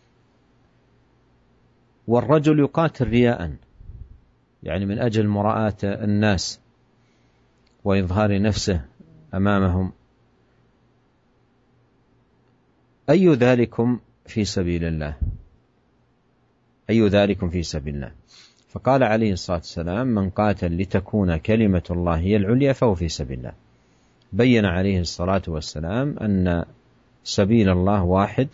Speaker 2: والرجل يقاتل رياء، يعني من أجل مراءة الناس وإظهار نفسه أمامهم. أي ذلكم في سبيل الله؟ أي ذلكم في سبيل الله؟ فقال عليه الصلاة والسلام: من قاتل لتكون كلمة الله هي العليا فهو في سبيل الله. بين عليه الصلاة والسلام أن سبيل الله واحد،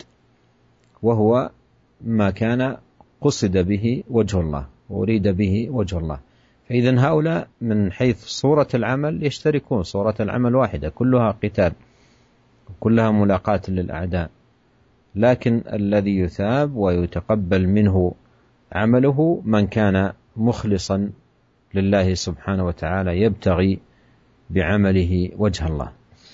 Speaker 2: وهو ما كان قصد به وجه الله وأريد به وجه الله. فإذن هؤلاء من حيث صورة العمل يشتركون، صورة العمل واحدة، كلها قتال، كلها ملاقاة للأعداء، لكن الذي يثاب ويتقبل منه عمله من كان مخلصا لله سبحانه وتعالى يبتغي بعمله وجه الله.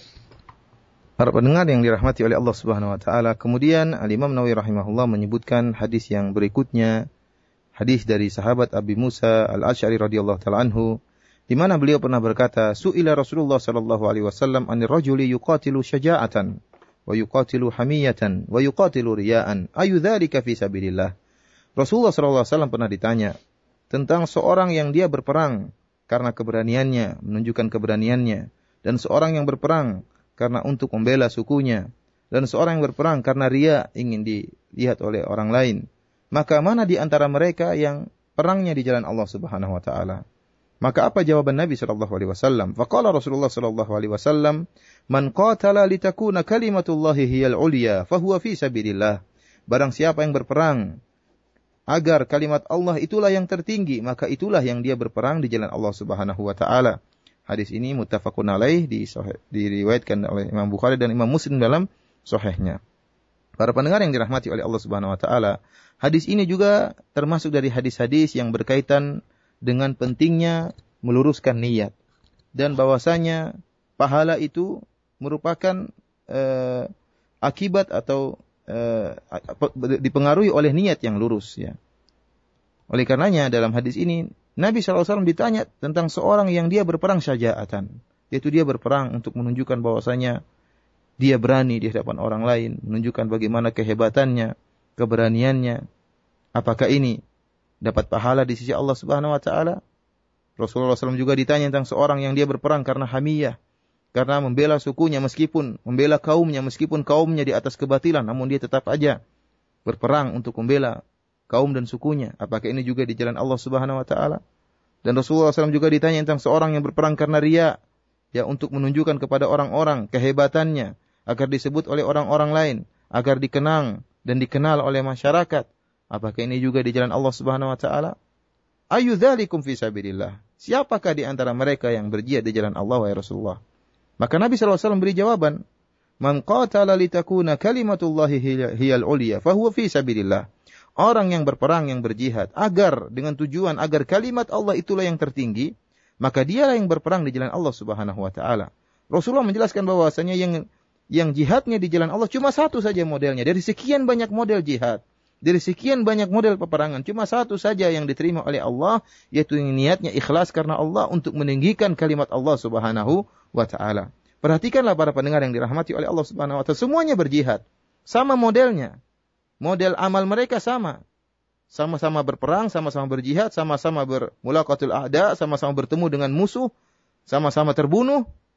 Speaker 3: Para pendengar yang dirahmati oleh Allah Subhanahu wa taala, kemudian Al-Imam Nawawi rahimahullah menyebutkan hadis yang berikutnya, hadis dari sahabat Abi Musa Al-Asy'ari radhiyallahu taala anhu, di mana beliau pernah berkata, "Su'ila Rasulullah sallallahu alaihi wasallam 'anil rajuli yuqatilu syaja'atan wa yuqatilu hamiyatan wa yuqatilu riya'an, ayu dzalika fi sabilillah?" Rasulullah sallallahu alaihi wasallam pernah ditanya tentang seorang yang dia berperang karena keberaniannya, menunjukkan keberaniannya, dan seorang yang berperang karena untuk membela sukunya, dan seorang yang berperang karena riya, ingin dilihat oleh orang lain. Maka mana di antara mereka yang perangnya di jalan Allah Subhanahu wa taala? Maka apa jawaban Nabi sallallahu alaihi wasallam? Faqala Rasulullah sallallahu alaihi wasallam, "Man qatala litakuna kalimatullahi hiyal ulya, fahuwa fi sabilillah." Barang siapa yang berperang agar kalimat Allah itulah yang tertinggi, maka itulah yang dia berperang di jalan Allah Subhanahu wa taala. Hadis ini muttafaqun alaih, diriwayatkan oleh Imam Bukhari dan Imam Muslim dalam sahihnya. Para pendengar yang dirahmati oleh Allah Subhanahu wa taala, hadis ini juga termasuk dari hadis-hadis yang berkaitan dengan pentingnya meluruskan niat, dan bahwasanya pahala itu merupakan eh, akibat atau eh, dipengaruhi oleh niat yang lurus, ya. Oleh karenanya dalam hadis ini Nabi shallallahu alaihi wasallam ditanya tentang seorang yang dia berperang syaja'atan, yaitu dia berperang untuk menunjukkan bahwasanya dia berani di hadapan orang lain, menunjukkan bagaimana kehebatannya, keberaniannya. Apakah ini dapat pahala di sisi Allah Subhanahu wa taala? Rasulullah shallallahu alaihi wasallam juga ditanya tentang seorang yang dia berperang karena hamiyah, karena membela sukunya meskipun membela kaumnya, meskipun kaumnya di atas kebatilan, namun dia tetap aja berperang untuk membela kaum dan sukunya. Apakah ini juga di jalan Allah Subhanahu wa taala? Dan Rasulullah shallallahu alaihi wasallam juga ditanya tentang seorang yang berperang karena riya, ya, untuk menunjukkan kepada orang-orang kehebatannya, agar disebut oleh orang-orang lain, agar dikenang dan dikenal oleh masyarakat. Apakah ini juga di jalan Allah Subhanahu wa taala? Ayu dzalikum fi sabilillah? Siapakah di antara mereka yang berjihad di jalan Allah, wahai Rasulullah? Maka Nabi shallallahu alaihi wasallam beri jawaban, "Man qatala litakuna kalimatullahi hiyal ulya, fahuwa fi sabilillah." Orang yang berperang, yang berjihad agar dengan tujuan agar kalimat Allah itulah yang tertinggi, maka dialah yang berperang di jalan Allah Subhanahu wa taala. Rasulullah menjelaskan bahwasanya yang yang jihadnya di jalan Allah cuma satu saja modelnya. Dari sekian banyak model jihad, dari sekian banyak model peperangan, cuma satu saja yang diterima oleh Allah, yaitu yang niatnya ikhlas karena Allah untuk meninggikan kalimat Allah Subhanahu wa taala. Perhatikanlah para pendengar yang dirahmati oleh Allah Subhanahu wa taala, semuanya berjihad. Sama modelnya. Model amal mereka sama. Sama-sama berperang, sama-sama berjihad, sama-sama bermulaqatul a'da, sama-sama bertemu dengan musuh, sama-sama terbunuh,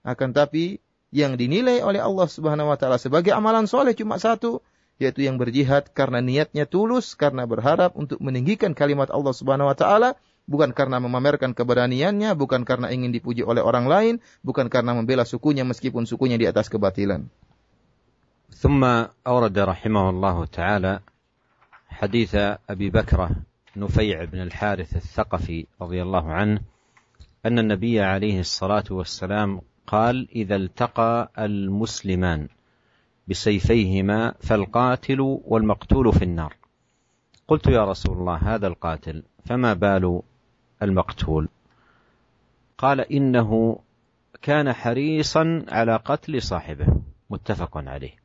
Speaker 3: Akan tapi yang dinilai oleh Allah Subhanahu wa taala sebagai amalan soleh cuma satu, yaitu yang berjihad karena niatnya tulus, karena berharap untuk meninggikan kalimat Allah Subhanahu wa taala, bukan karena memamerkan keberaniannya, bukan karena ingin dipuji oleh orang lain, bukan karena membela sukunya meskipun sukunya di atas kebatilan.
Speaker 2: ثم أورد رحمه الله تعالى حديث أبي بكرة نفيع بن الحارث الثقفي رضي الله عنه أن النبي عليه الصلاة والسلام قال: إذا التقى المسلمان بسيفيهما فالقاتل والمقتول في النار. قلت يا رسول الله هذا القاتل فما بال المقتول؟ قال: إنه كان حريصا على قتل صاحبه. متفق عليه.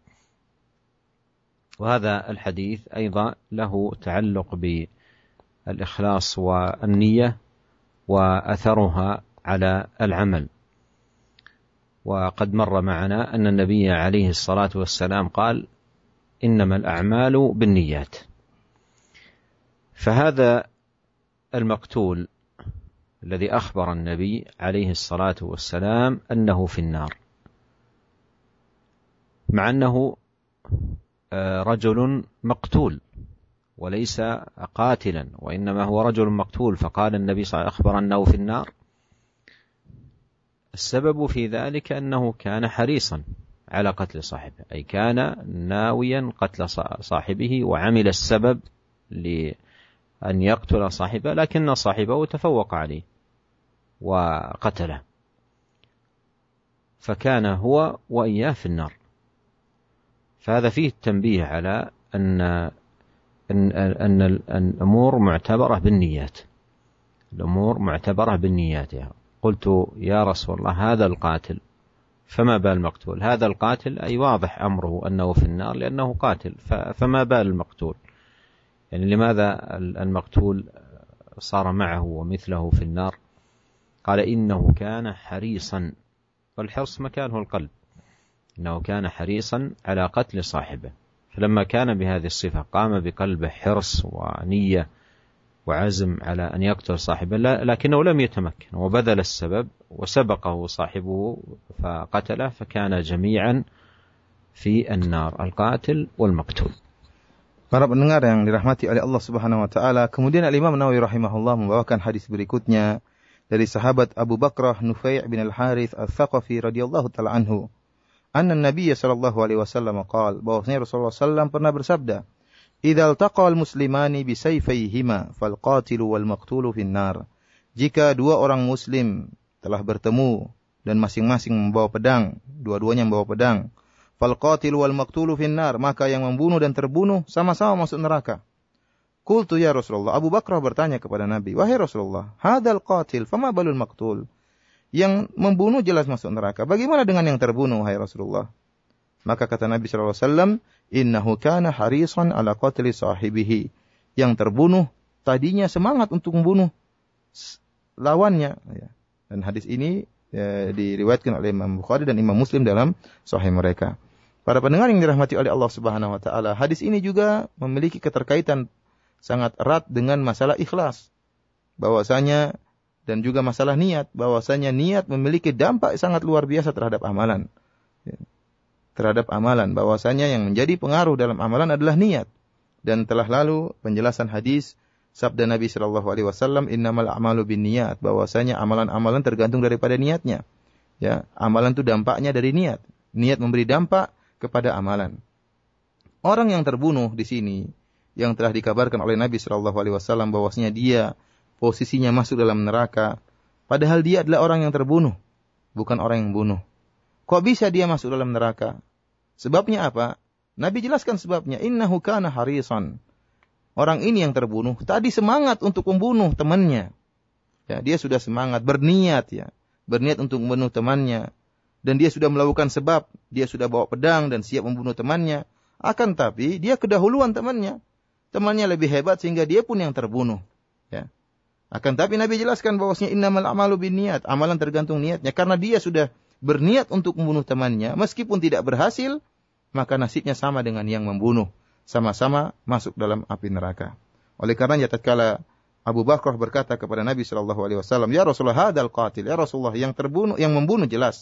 Speaker 2: وهذا الحديث أيضا له تعلق بالإخلاص والنية وأثرها على العمل. وقد مر معنا أن النبي عليه الصلاة والسلام قال: إنما الأعمال بالنيات. فهذا المقتول الذي أخبر النبي عليه الصلاة والسلام أنه في النار، مع أنه رجل مقتول وليس قاتلا، وإنما هو رجل مقتول، فقال النبي صلى الله عليه وسلم أخبر أنه في النار. السبب في ذلك أنه كان حريصا على قتل صاحبه، أي كان ناويا قتل صاحبه وعمل السبب لأن يقتل صاحبه، لكن صاحبه تفوق عليه وقتله، فكان هو وإياه في النار. فهذا فيه التنبيه على أن أن أن الأمور معتبرة بالنيات، الأمور معتبرة بالنيات. قلت يا رسول الله هذا القاتل فما بال المقتول؟ هذا القاتل أي واضح أمره أنه في النار لأنه قاتل، فما بال المقتول؟ يعني لماذا المقتول صار معه ومثله في النار؟ قال: إنه كان حريصا، والحرص مكانه القلب، إنه كان حريصا على قتل صاحبه، فلما كان بهذه الصفة قام بقلبه حرص ونية وعزم على أن يقتل صاحبه، لكنه لم يتمكن وبذل السبب وسبقه صاحبه فقتله، فكان جميعا في النار، القاتل والمقتول.
Speaker 3: Para pendengar yang dirahmati oleh Allah Subhanahu wa taala, kemudian Al-Imam Nawawi rahimahullah membawakan hadis berikutnya dari sahabat Abu Bakrah Nufai' bin Al-Harith Al-Thaqafi radhiyallahu taala anhu, anna Nabiy sallallahu alaihi wasallam qaal, bahwasanya Rasulullah sallallahu alaihi wasallam pernah bersabda, "Idzal taqal muslimani bisayfayhima fal qatilu wal maqtulu finnar." Jika dua orang muslim telah bertemu dan masing-masing membawa pedang, dua-duanya membawa pedang, fal qatilu wal maqtulu finnar, maka yang membunuh dan terbunuh sama-sama masuk neraka. Qultu ya Rasulullah, Abu Bakrah bertanya kepada Nabi, wahai Rasulullah, hadzal qatil fama balul maqtul? Yang membunuh jelas masuk neraka, bagaimana dengan yang terbunuh, wahai Rasulullah? Maka kata Nabi sallallahu alaihi wasallam, innahu kana harisan ala qatli sahibihi. Yang terbunuh tadinya semangat untuk membunuh lawannya. Dan hadis ini ya, diriwayatkan oleh Imam Bukhari dan Imam Muslim dalam sahih mereka. Para pendengar yang dirahmati oleh Allah Subhanahu wa taala, hadis ini juga memiliki keterkaitan sangat erat dengan masalah ikhlas. Bahwasanya dan juga masalah niat, bahwasanya niat memiliki dampak sangat luar biasa terhadap amalan. Ya. Terhadap amalan, bahwasanya yang menjadi pengaruh dalam amalan adalah niat. Dan telah lalu penjelasan hadis sabda Nabi sallallahu alaihi wasallam, innamal a'malu binniyat, bahwasanya amalan-amalan tergantung daripada niatnya. Ya, amalan itu dampaknya dari niat. Niat memberi dampak kepada amalan. Orang yang terbunuh di sini yang telah dikabarkan oleh Nabi sallallahu alaihi wasallam bahwasanya dia posisinya masuk dalam neraka, padahal dia adalah orang yang terbunuh, bukan orang yang bunuh. Kok bisa dia masuk dalam neraka? Sebabnya apa? Nabi jelaskan sebabnya, innahu kana harisan. Orang ini yang terbunuh tadi semangat untuk membunuh temannya. Ya, dia sudah semangat, berniat ya, berniat untuk membunuh temannya, dan dia sudah melakukan sebab, dia sudah bawa pedang dan siap membunuh temannya. Akan tapi dia kedahuluan temannya. Temannya lebih hebat sehingga dia pun yang terbunuh. Ya. Akan tapi Nabi jelaskan bahwasanya innamal a'malu binniyat, amalan tergantung niatnya. Karena dia sudah berniat untuk membunuh temannya, meskipun tidak berhasil, maka nasibnya sama dengan yang membunuh, sama-sama masuk dalam api neraka. Oleh karenanya tatkala Abu Bakrah berkata kepada Nabi sallallahu alaihi wasallam, "Ya Rasulullah, hadzal qatil." Ya Rasulullah, yang terbunuh, yang membunuh jelas.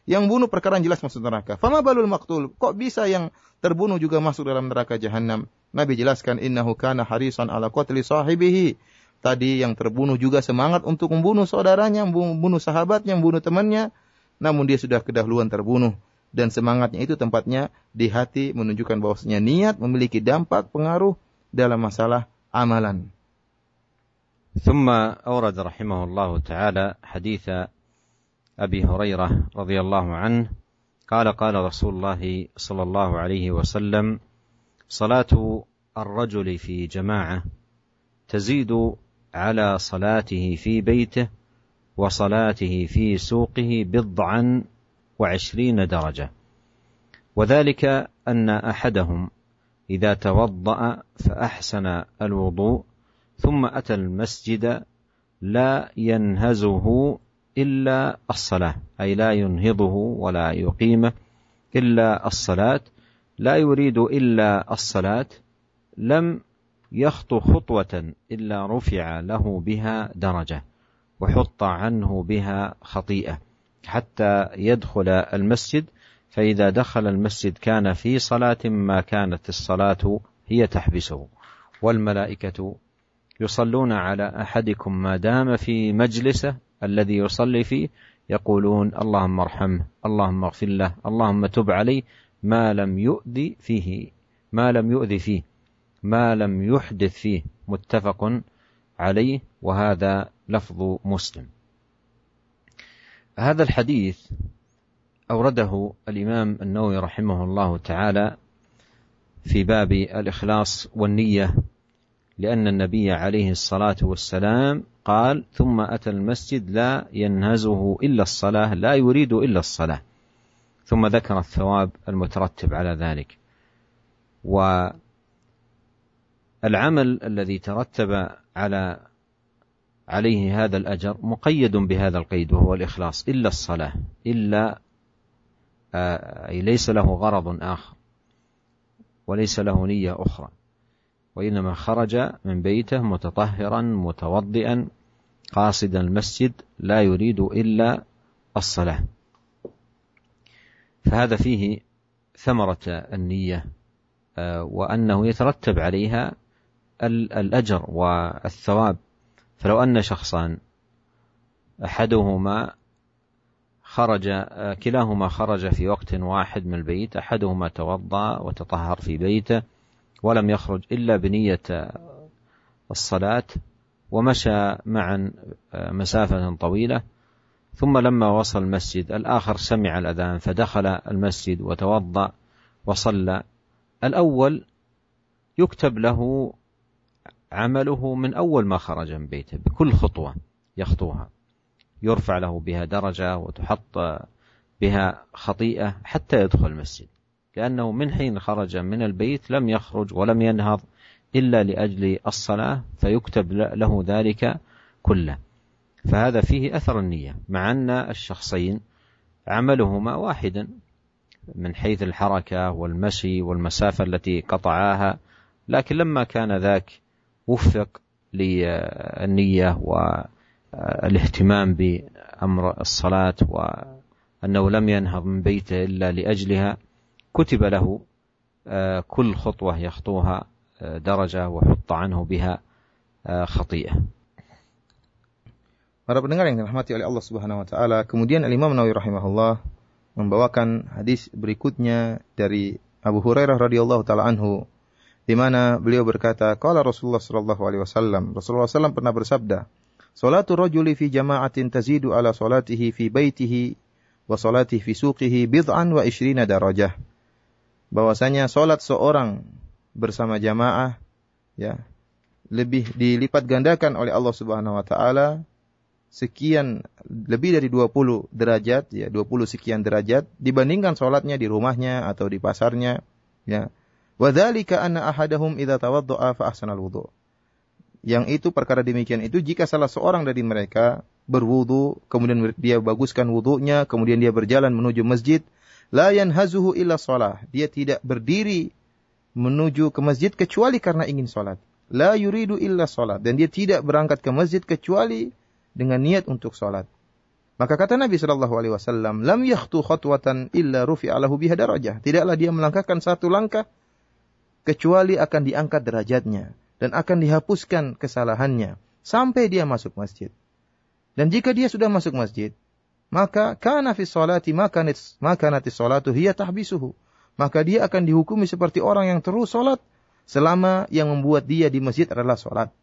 Speaker 3: Yang bunuh perkara yang jelas masuk neraka. Fama balul maqtul? Kok bisa yang terbunuh juga masuk dalam neraka jahanam? Nabi jelaskan, innahu kana harisan ala qatli sahibihi. Tadi yang terbunuh juga semangat untuk membunuh saudaranya, membunuh sahabatnya, membunuh temannya. Namun dia sudah kedahuluan terbunuh. Dan semangatnya itu tempatnya di hati, menunjukkan bahwasanya niat memiliki dampak, pengaruh dalam masalah amalan.
Speaker 2: ثم أورد رحمه الله تعالى حديث أبي هريرة رضي الله عنه قال قال رسول الله صلى الله عليه وسلم صلاة الرجل في جماعة تزيد على صلاته في بيته وصلاته في سوقه بضعا وعشرين درجة وذلك أن أحدهم إذا توضأ فأحسن الوضوء ثم أتى المسجد لا ينهزه إلا الصلاة أي لا ينهضه ولا يقيمه إلا الصلاة لا يريد إلا الصلاة لم يخطو خطوة إلا رفع له بها درجة وحط عنه بها خطيئة حتى يدخل المسجد فإذا دخل المسجد كان في صلاة ما كانت الصلاة هي تحبسه والملائكة يصلون على أحدكم ما دام في مجلسه الذي يصلي فيه يقولون اللهم ارحمه اللهم اغفر له اللهم تب عليه ما لم يؤذي فيه ما لم يؤذي فيه ما لم يحدث فيه متفق عليه وهذا لفظ مسلم. هذا الحديث أورده الإمام النووي رحمه الله تعالى في باب الإخلاص والنية لأن النبي عليه الصلاة والسلام قال ثم أتى المسجد لا ينهزه إلا الصلاة لا يريد إلا الصلاة ثم ذكر الثواب المترتب على ذلك. والعمل الذي ترتب على عليه هذا الأجر مقيد بهذا القيد وهو الإخلاص إلا الصلاة إلا أي ليس له غرض آخر وليس له نية أخرى وإنما خرج من بيته متطهرا متوضئا قاصدا المسجد لا يريد إلا الصلاة. فهذا فيه ثمرة النية وأنه يترتب عليها الأجر والثواب. فلو أن شخصان أحدهما خرج كلاهما خرج في وقت واحد من البيت أحدهما توضأ وتطهر في بيته ولم يخرج إلا بنية الصلاة ومشى معا مسافة طويلة ثم لما وصل المسجد الآخر سمع الأذان فدخل المسجد وتوضأ وصلى الأول يكتب له عمله من أول ما خرج من بيته بكل خطوة يخطوها يرفع له بها درجة وتحط بها خطيئة حتى يدخل المسجد لأنه من حين خرج من البيت لم يخرج ولم ينهض إلا لأجل الصلاة فيكتب له ذلك كله. فهذا فيه أثر النية مع أن الشخصين عملهما واحدا من حيث الحركة والمشي والمسافة التي قطعاها لكن لما كان ذاك وفق للنية والاهتمام بأمر الصلاة وأنه لم ينهض من بيته إلا لأجلها كتب له كل خطوة يخطوها درجة وحط عنه بها خطيئة.
Speaker 3: Para pendengar yang dirahmati oleh Allah Subhanahu wa taala, kemudian Al-Imam Nawawi rahimahullah membawakan hadis berikutnya dari Abu Hurairah radhiyallahu taala anhu di mana beliau berkata, qala Rasulullah sallallahu alaihi wasallam, Rasulullah sallallahu alaihi wasallam pernah bersabda, "Salatu rajuli fi jama'atin tazidu ala salatihi fi baitihi wa salatihi fi suqihi bid'an wa ishrina darajah." Bahwasanya salat seorang bersama jamaah ya lebih dilipat gandakan oleh Allah Subhanahu wa taala sekian lebih dari dua puluh derajat ya dua puluh sekian derajat dibandingkan salatnya di rumahnya atau di pasarnya ya. Wa dzalika anna ahadahum idza tawaddaa fa ahsanal wudu. Yang itu perkara demikian itu jika salah seorang dari mereka berwudu kemudian dia baguskan wudunya kemudian dia berjalan menuju masjid la yanhazuhu illa shalah. Dia tidak berdiri menuju ke masjid kecuali karena ingin salat. La yuridu illa salat dan dia tidak berangkat ke masjid kecuali dengan niat untuk salat. Maka kata Nabi sallallahu alaihi wasallam, "Lam yakhtu khatwatan illa rufi'a lahu biha darajah." Tidaklah dia melangkahkan satu langkah kecuali akan diangkat derajatnya dan akan dihapuskan kesalahannya sampai dia masuk masjid. Dan jika dia sudah masuk masjid, maka kana fi sholati makanat makanatis sholatu hiya tahbisuhu. Maka dia akan dihukumi seperti orang yang terus salat selama yang membuat dia di masjid adalah salat.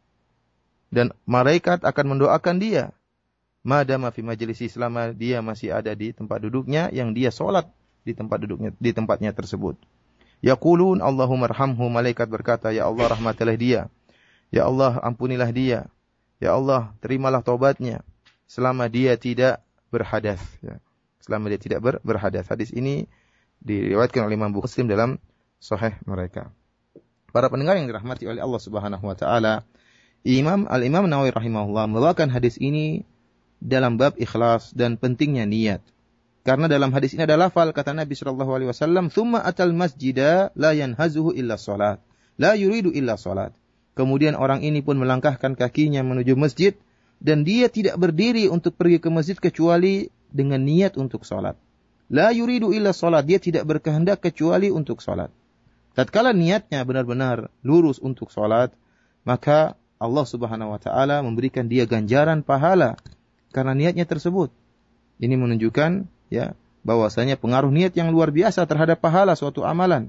Speaker 3: Dan malaikat akan mendoakan dia madama fi majlisi, selama dia masih ada di tempat duduknya yang dia salat di tempat duduknya di tempatnya tersebut. Yaqulun Allahumma arhamhu, malaikat berkata, ya Allah rahmatilah dia. Ya Allah ampunilah dia. Ya Allah terimalah taubatnya selama dia tidak berhadas, ya. Selama dia tidak ber, berhadas. Hadis ini diriwayatkan oleh Imam Muslim dalam sahih mereka. Para pendengar yang dirahmati oleh Allah Subhanahu wa taala, Imam Al-Imam Nawawi rahimahullah membawakan hadis ini dalam bab ikhlas dan pentingnya niat. Karena dalam hadis ini ada lafal kata Nabi sallallahu alaihi wasallam, "Tsumma atal masjida la yanhazuhu illa shalat, la yuridu illa shalat." Kemudian orang ini pun melangkahkan kakinya menuju masjid dan dia tidak berdiri untuk pergi ke masjid kecuali dengan niat untuk salat. La yuridu illa salat, dia tidak berkehendak kecuali untuk salat. Tatkala niatnya benar-benar lurus untuk salat, maka Allah Subhanahu wa taala memberikan dia ganjaran pahala karena niatnya tersebut. Ini menunjukkan ya bahwasanya pengaruh niat yang luar biasa terhadap pahala suatu amalan.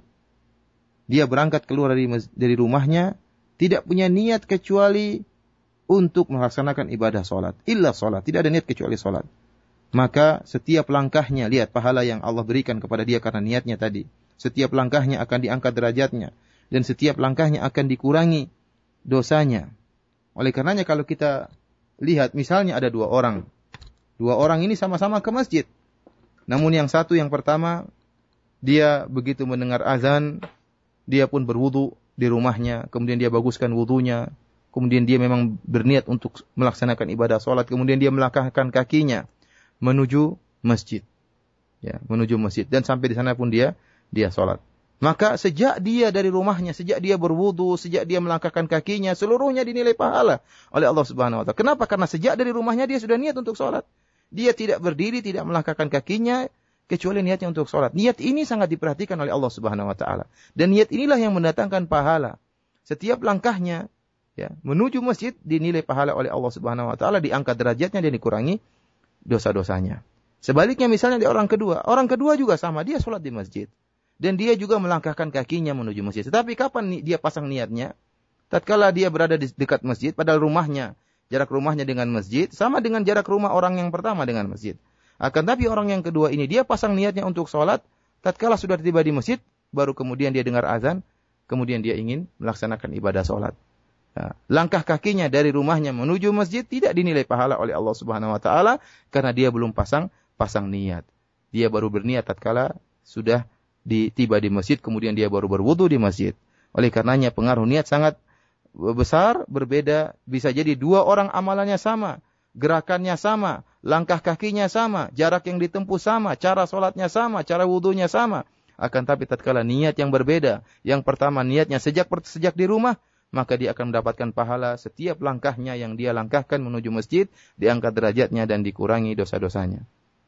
Speaker 3: Dia berangkat keluar dari dari rumahnya tidak punya niat kecuali untuk melaksanakan ibadah salat. Illa salat, tidak ada niat kecuali salat. Maka setiap langkahnya, lihat pahala yang Allah berikan kepada dia karena niatnya tadi. Setiap langkahnya akan diangkat derajatnya dan setiap langkahnya akan dikurangi dosanya. Oleh karenanya kalau kita lihat misalnya ada dua orang. Dua orang ini sama-sama ke masjid. Namun yang satu yang pertama dia begitu mendengar azan, dia pun berwudu di rumahnya, kemudian dia baguskan wudunya, kemudian dia memang berniat untuk melaksanakan ibadah salat, kemudian dia melangkahkan kakinya menuju masjid. Ya, menuju masjid dan sampai di sana pun dia dia salat. Maka sejak dia dari rumahnya, sejak dia berwudu, sejak dia melangkahkan kakinya, seluruhnya dinilai pahala oleh Allah Subhanahu wa taala. Kenapa? Karena sejak dari rumahnya dia sudah niat untuk salat. Dia tidak berdiri, tidak melangkahkan kakinya kecuali niatnya untuk salat. Niat ini sangat diperhatikan oleh Allah Subhanahu wa taala. Dan niat inilah yang mendatangkan pahala. Setiap langkahnya ya, menuju masjid dinilai pahala oleh Allah Subhanahu wa taala, diangkat derajatnya dan dikurangi dosa-dosanya. Sebaliknya misalnya di orang kedua, orang kedua juga sama, dia salat di masjid dan dia juga melangkahkan kakinya menuju masjid. Tetapi kapan dia pasang niatnya? Tatkala dia berada di dekat masjid, padahal rumahnya, jarak rumahnya dengan masjid sama dengan jarak rumah orang yang pertama dengan masjid. Akan tapi orang yang kedua ini dia pasang niatnya untuk salat, tatkala sudah tiba di masjid, baru kemudian dia dengar azan, kemudian dia ingin melaksanakan ibadah salat. Nah, langkah kakinya dari rumahnya menuju masjid tidak dinilai pahala oleh Allah Subhanahu wa taala karena dia belum pasang pasang niat. Dia baru berniat tatkala sudah di, tiba di masjid, kemudian dia baru berwudu di masjid. Oleh karenanya pengaruh niat sangat besar, berbeda. Bisa jadi dua orang amalannya sama, gerakannya sama, langkah kakinya sama, jarak yang ditempuh sama, cara sholatnya sama, cara wudunya sama. Akan tapi tatkala niat yang berbeda, yang pertama niatnya sejak sejak di rumah, maka dia akan mendapatkan pahala setiap langkahnya yang dia langkahkan menuju masjid, diangkat derajatnya dan dikurangi dosa-dosanya.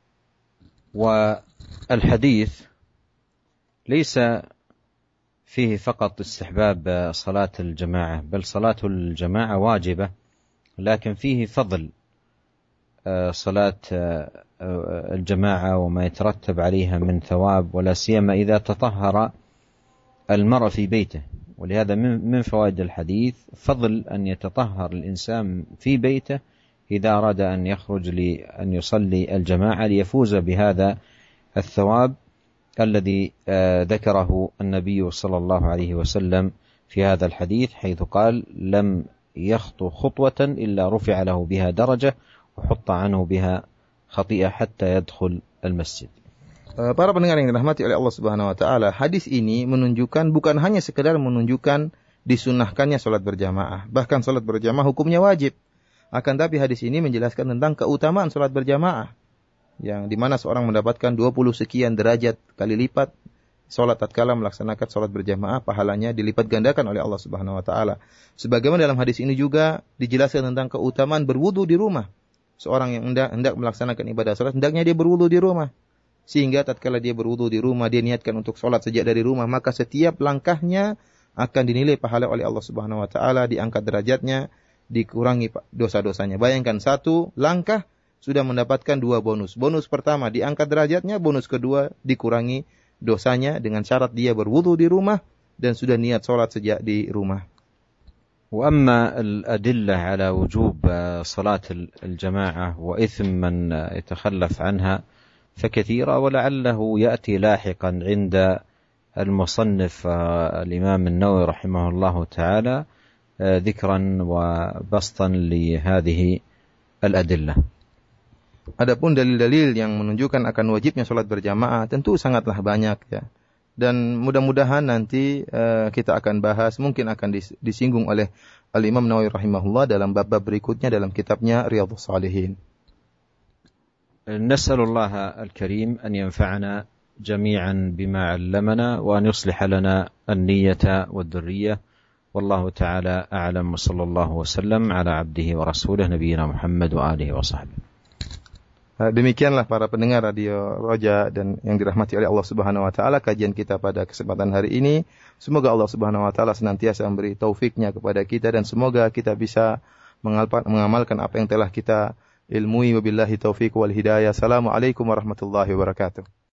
Speaker 2: والحديث ليس فيه فقط استحباب صلاة الجماعة، بل صلاة الجماعة واجبة، لكن فيه فضل صلاة الجماعة وما يترتب عليها من ثواب، ولا سيما إذا تطهر المرء في بيته. ولهذا من فوائد الحديث فضل أن يتطهر الإنسان في بيته إذا أراد أن يخرج لأن يصلي الجماعة ليفوز بهذا الثواب الذي ذكره النبي صلى الله عليه وسلم في هذا الحديث، حيث قال: لم يخطو خطوة إلا رفع له بها درجة وحط عنه بها خطيئة حتى يدخل المسجد.
Speaker 3: Para pendengar yang dirahmati oleh Allah Subhanahu wa taala, hadis ini menunjukkan bukan hanya sekedar menunjukkan disunahkannya salat berjamaah, bahkan salat berjamaah hukumnya wajib. Akan tapi hadis ini menjelaskan tentang keutamaan salat berjamaah, yang di mana seorang mendapatkan dua puluh sekian derajat kali lipat salat tatkala melaksanakan salat berjamaah, pahalanya dilipat gandakan oleh Allah Subhanahu wa taala. Sebagaimana dalam hadis ini juga dijelaskan tentang keutamaan berwudu di rumah. seorang yang hendak, hendak melaksanakan ibadah salat, hendaknya dia berwudu di rumah. Sehingga tatkala dia berwudu di rumah, dia niatkan untuk salat sejak dari rumah, maka setiap langkahnya akan dinilai pahala oleh Allah Subhanahu wa taala, diangkat derajatnya, dikurangi dosa-dosanya. Bayangkan satu langkah sudah mendapatkan dua bonus. Bonus pertama diangkat derajatnya, bonus kedua dikurangi dosanya dengan syarat dia berwudu di rumah dan sudah niat salat sejak di rumah.
Speaker 2: وأما الأدلة على وجوب صلاة الجماعة وإثم من يتخلف عنها فكثيرة، ولعله يأتي لاحقا عند المصنف الإمام النووي رحمه الله تعالى ذكرا وبسطا لهذه الأدلة.
Speaker 3: Adapun dalil-dalil yang menunjukkan akan wajibnya salat berjamaah tentu sangatlah banyak ya. Dan mudah-mudahan nanti uh, kita akan bahas, mungkin akan disinggung oleh Al-Imam Nawawi rahimahullah dalam bab-bab berikutnya dalam kitabnya Riyadhus Shalihin.
Speaker 2: نسأل الله الكريم أن ينفعنا جميعا بما علمنا وأن يصلح لنا النية والذرية، والله تعالى أعلم، وصلى الله وسلم على عبده ورسوله نبينا محمد وآله وصحبه.
Speaker 3: Demikianlah para pendengar Radio Roja dan yang dirahmati oleh Allah Subhanahu wa taala, kajian kita pada kesempatan hari ini. Semoga Allah Subhanahu wa taala senantiasa memberi taufiknya kepada kita dan semoga kita bisa mengamalkan apa yang telah kita ilmui. Wabillahi taufiq wal hidayah. Assalamualaikum warahmatullahi wabarakatuh.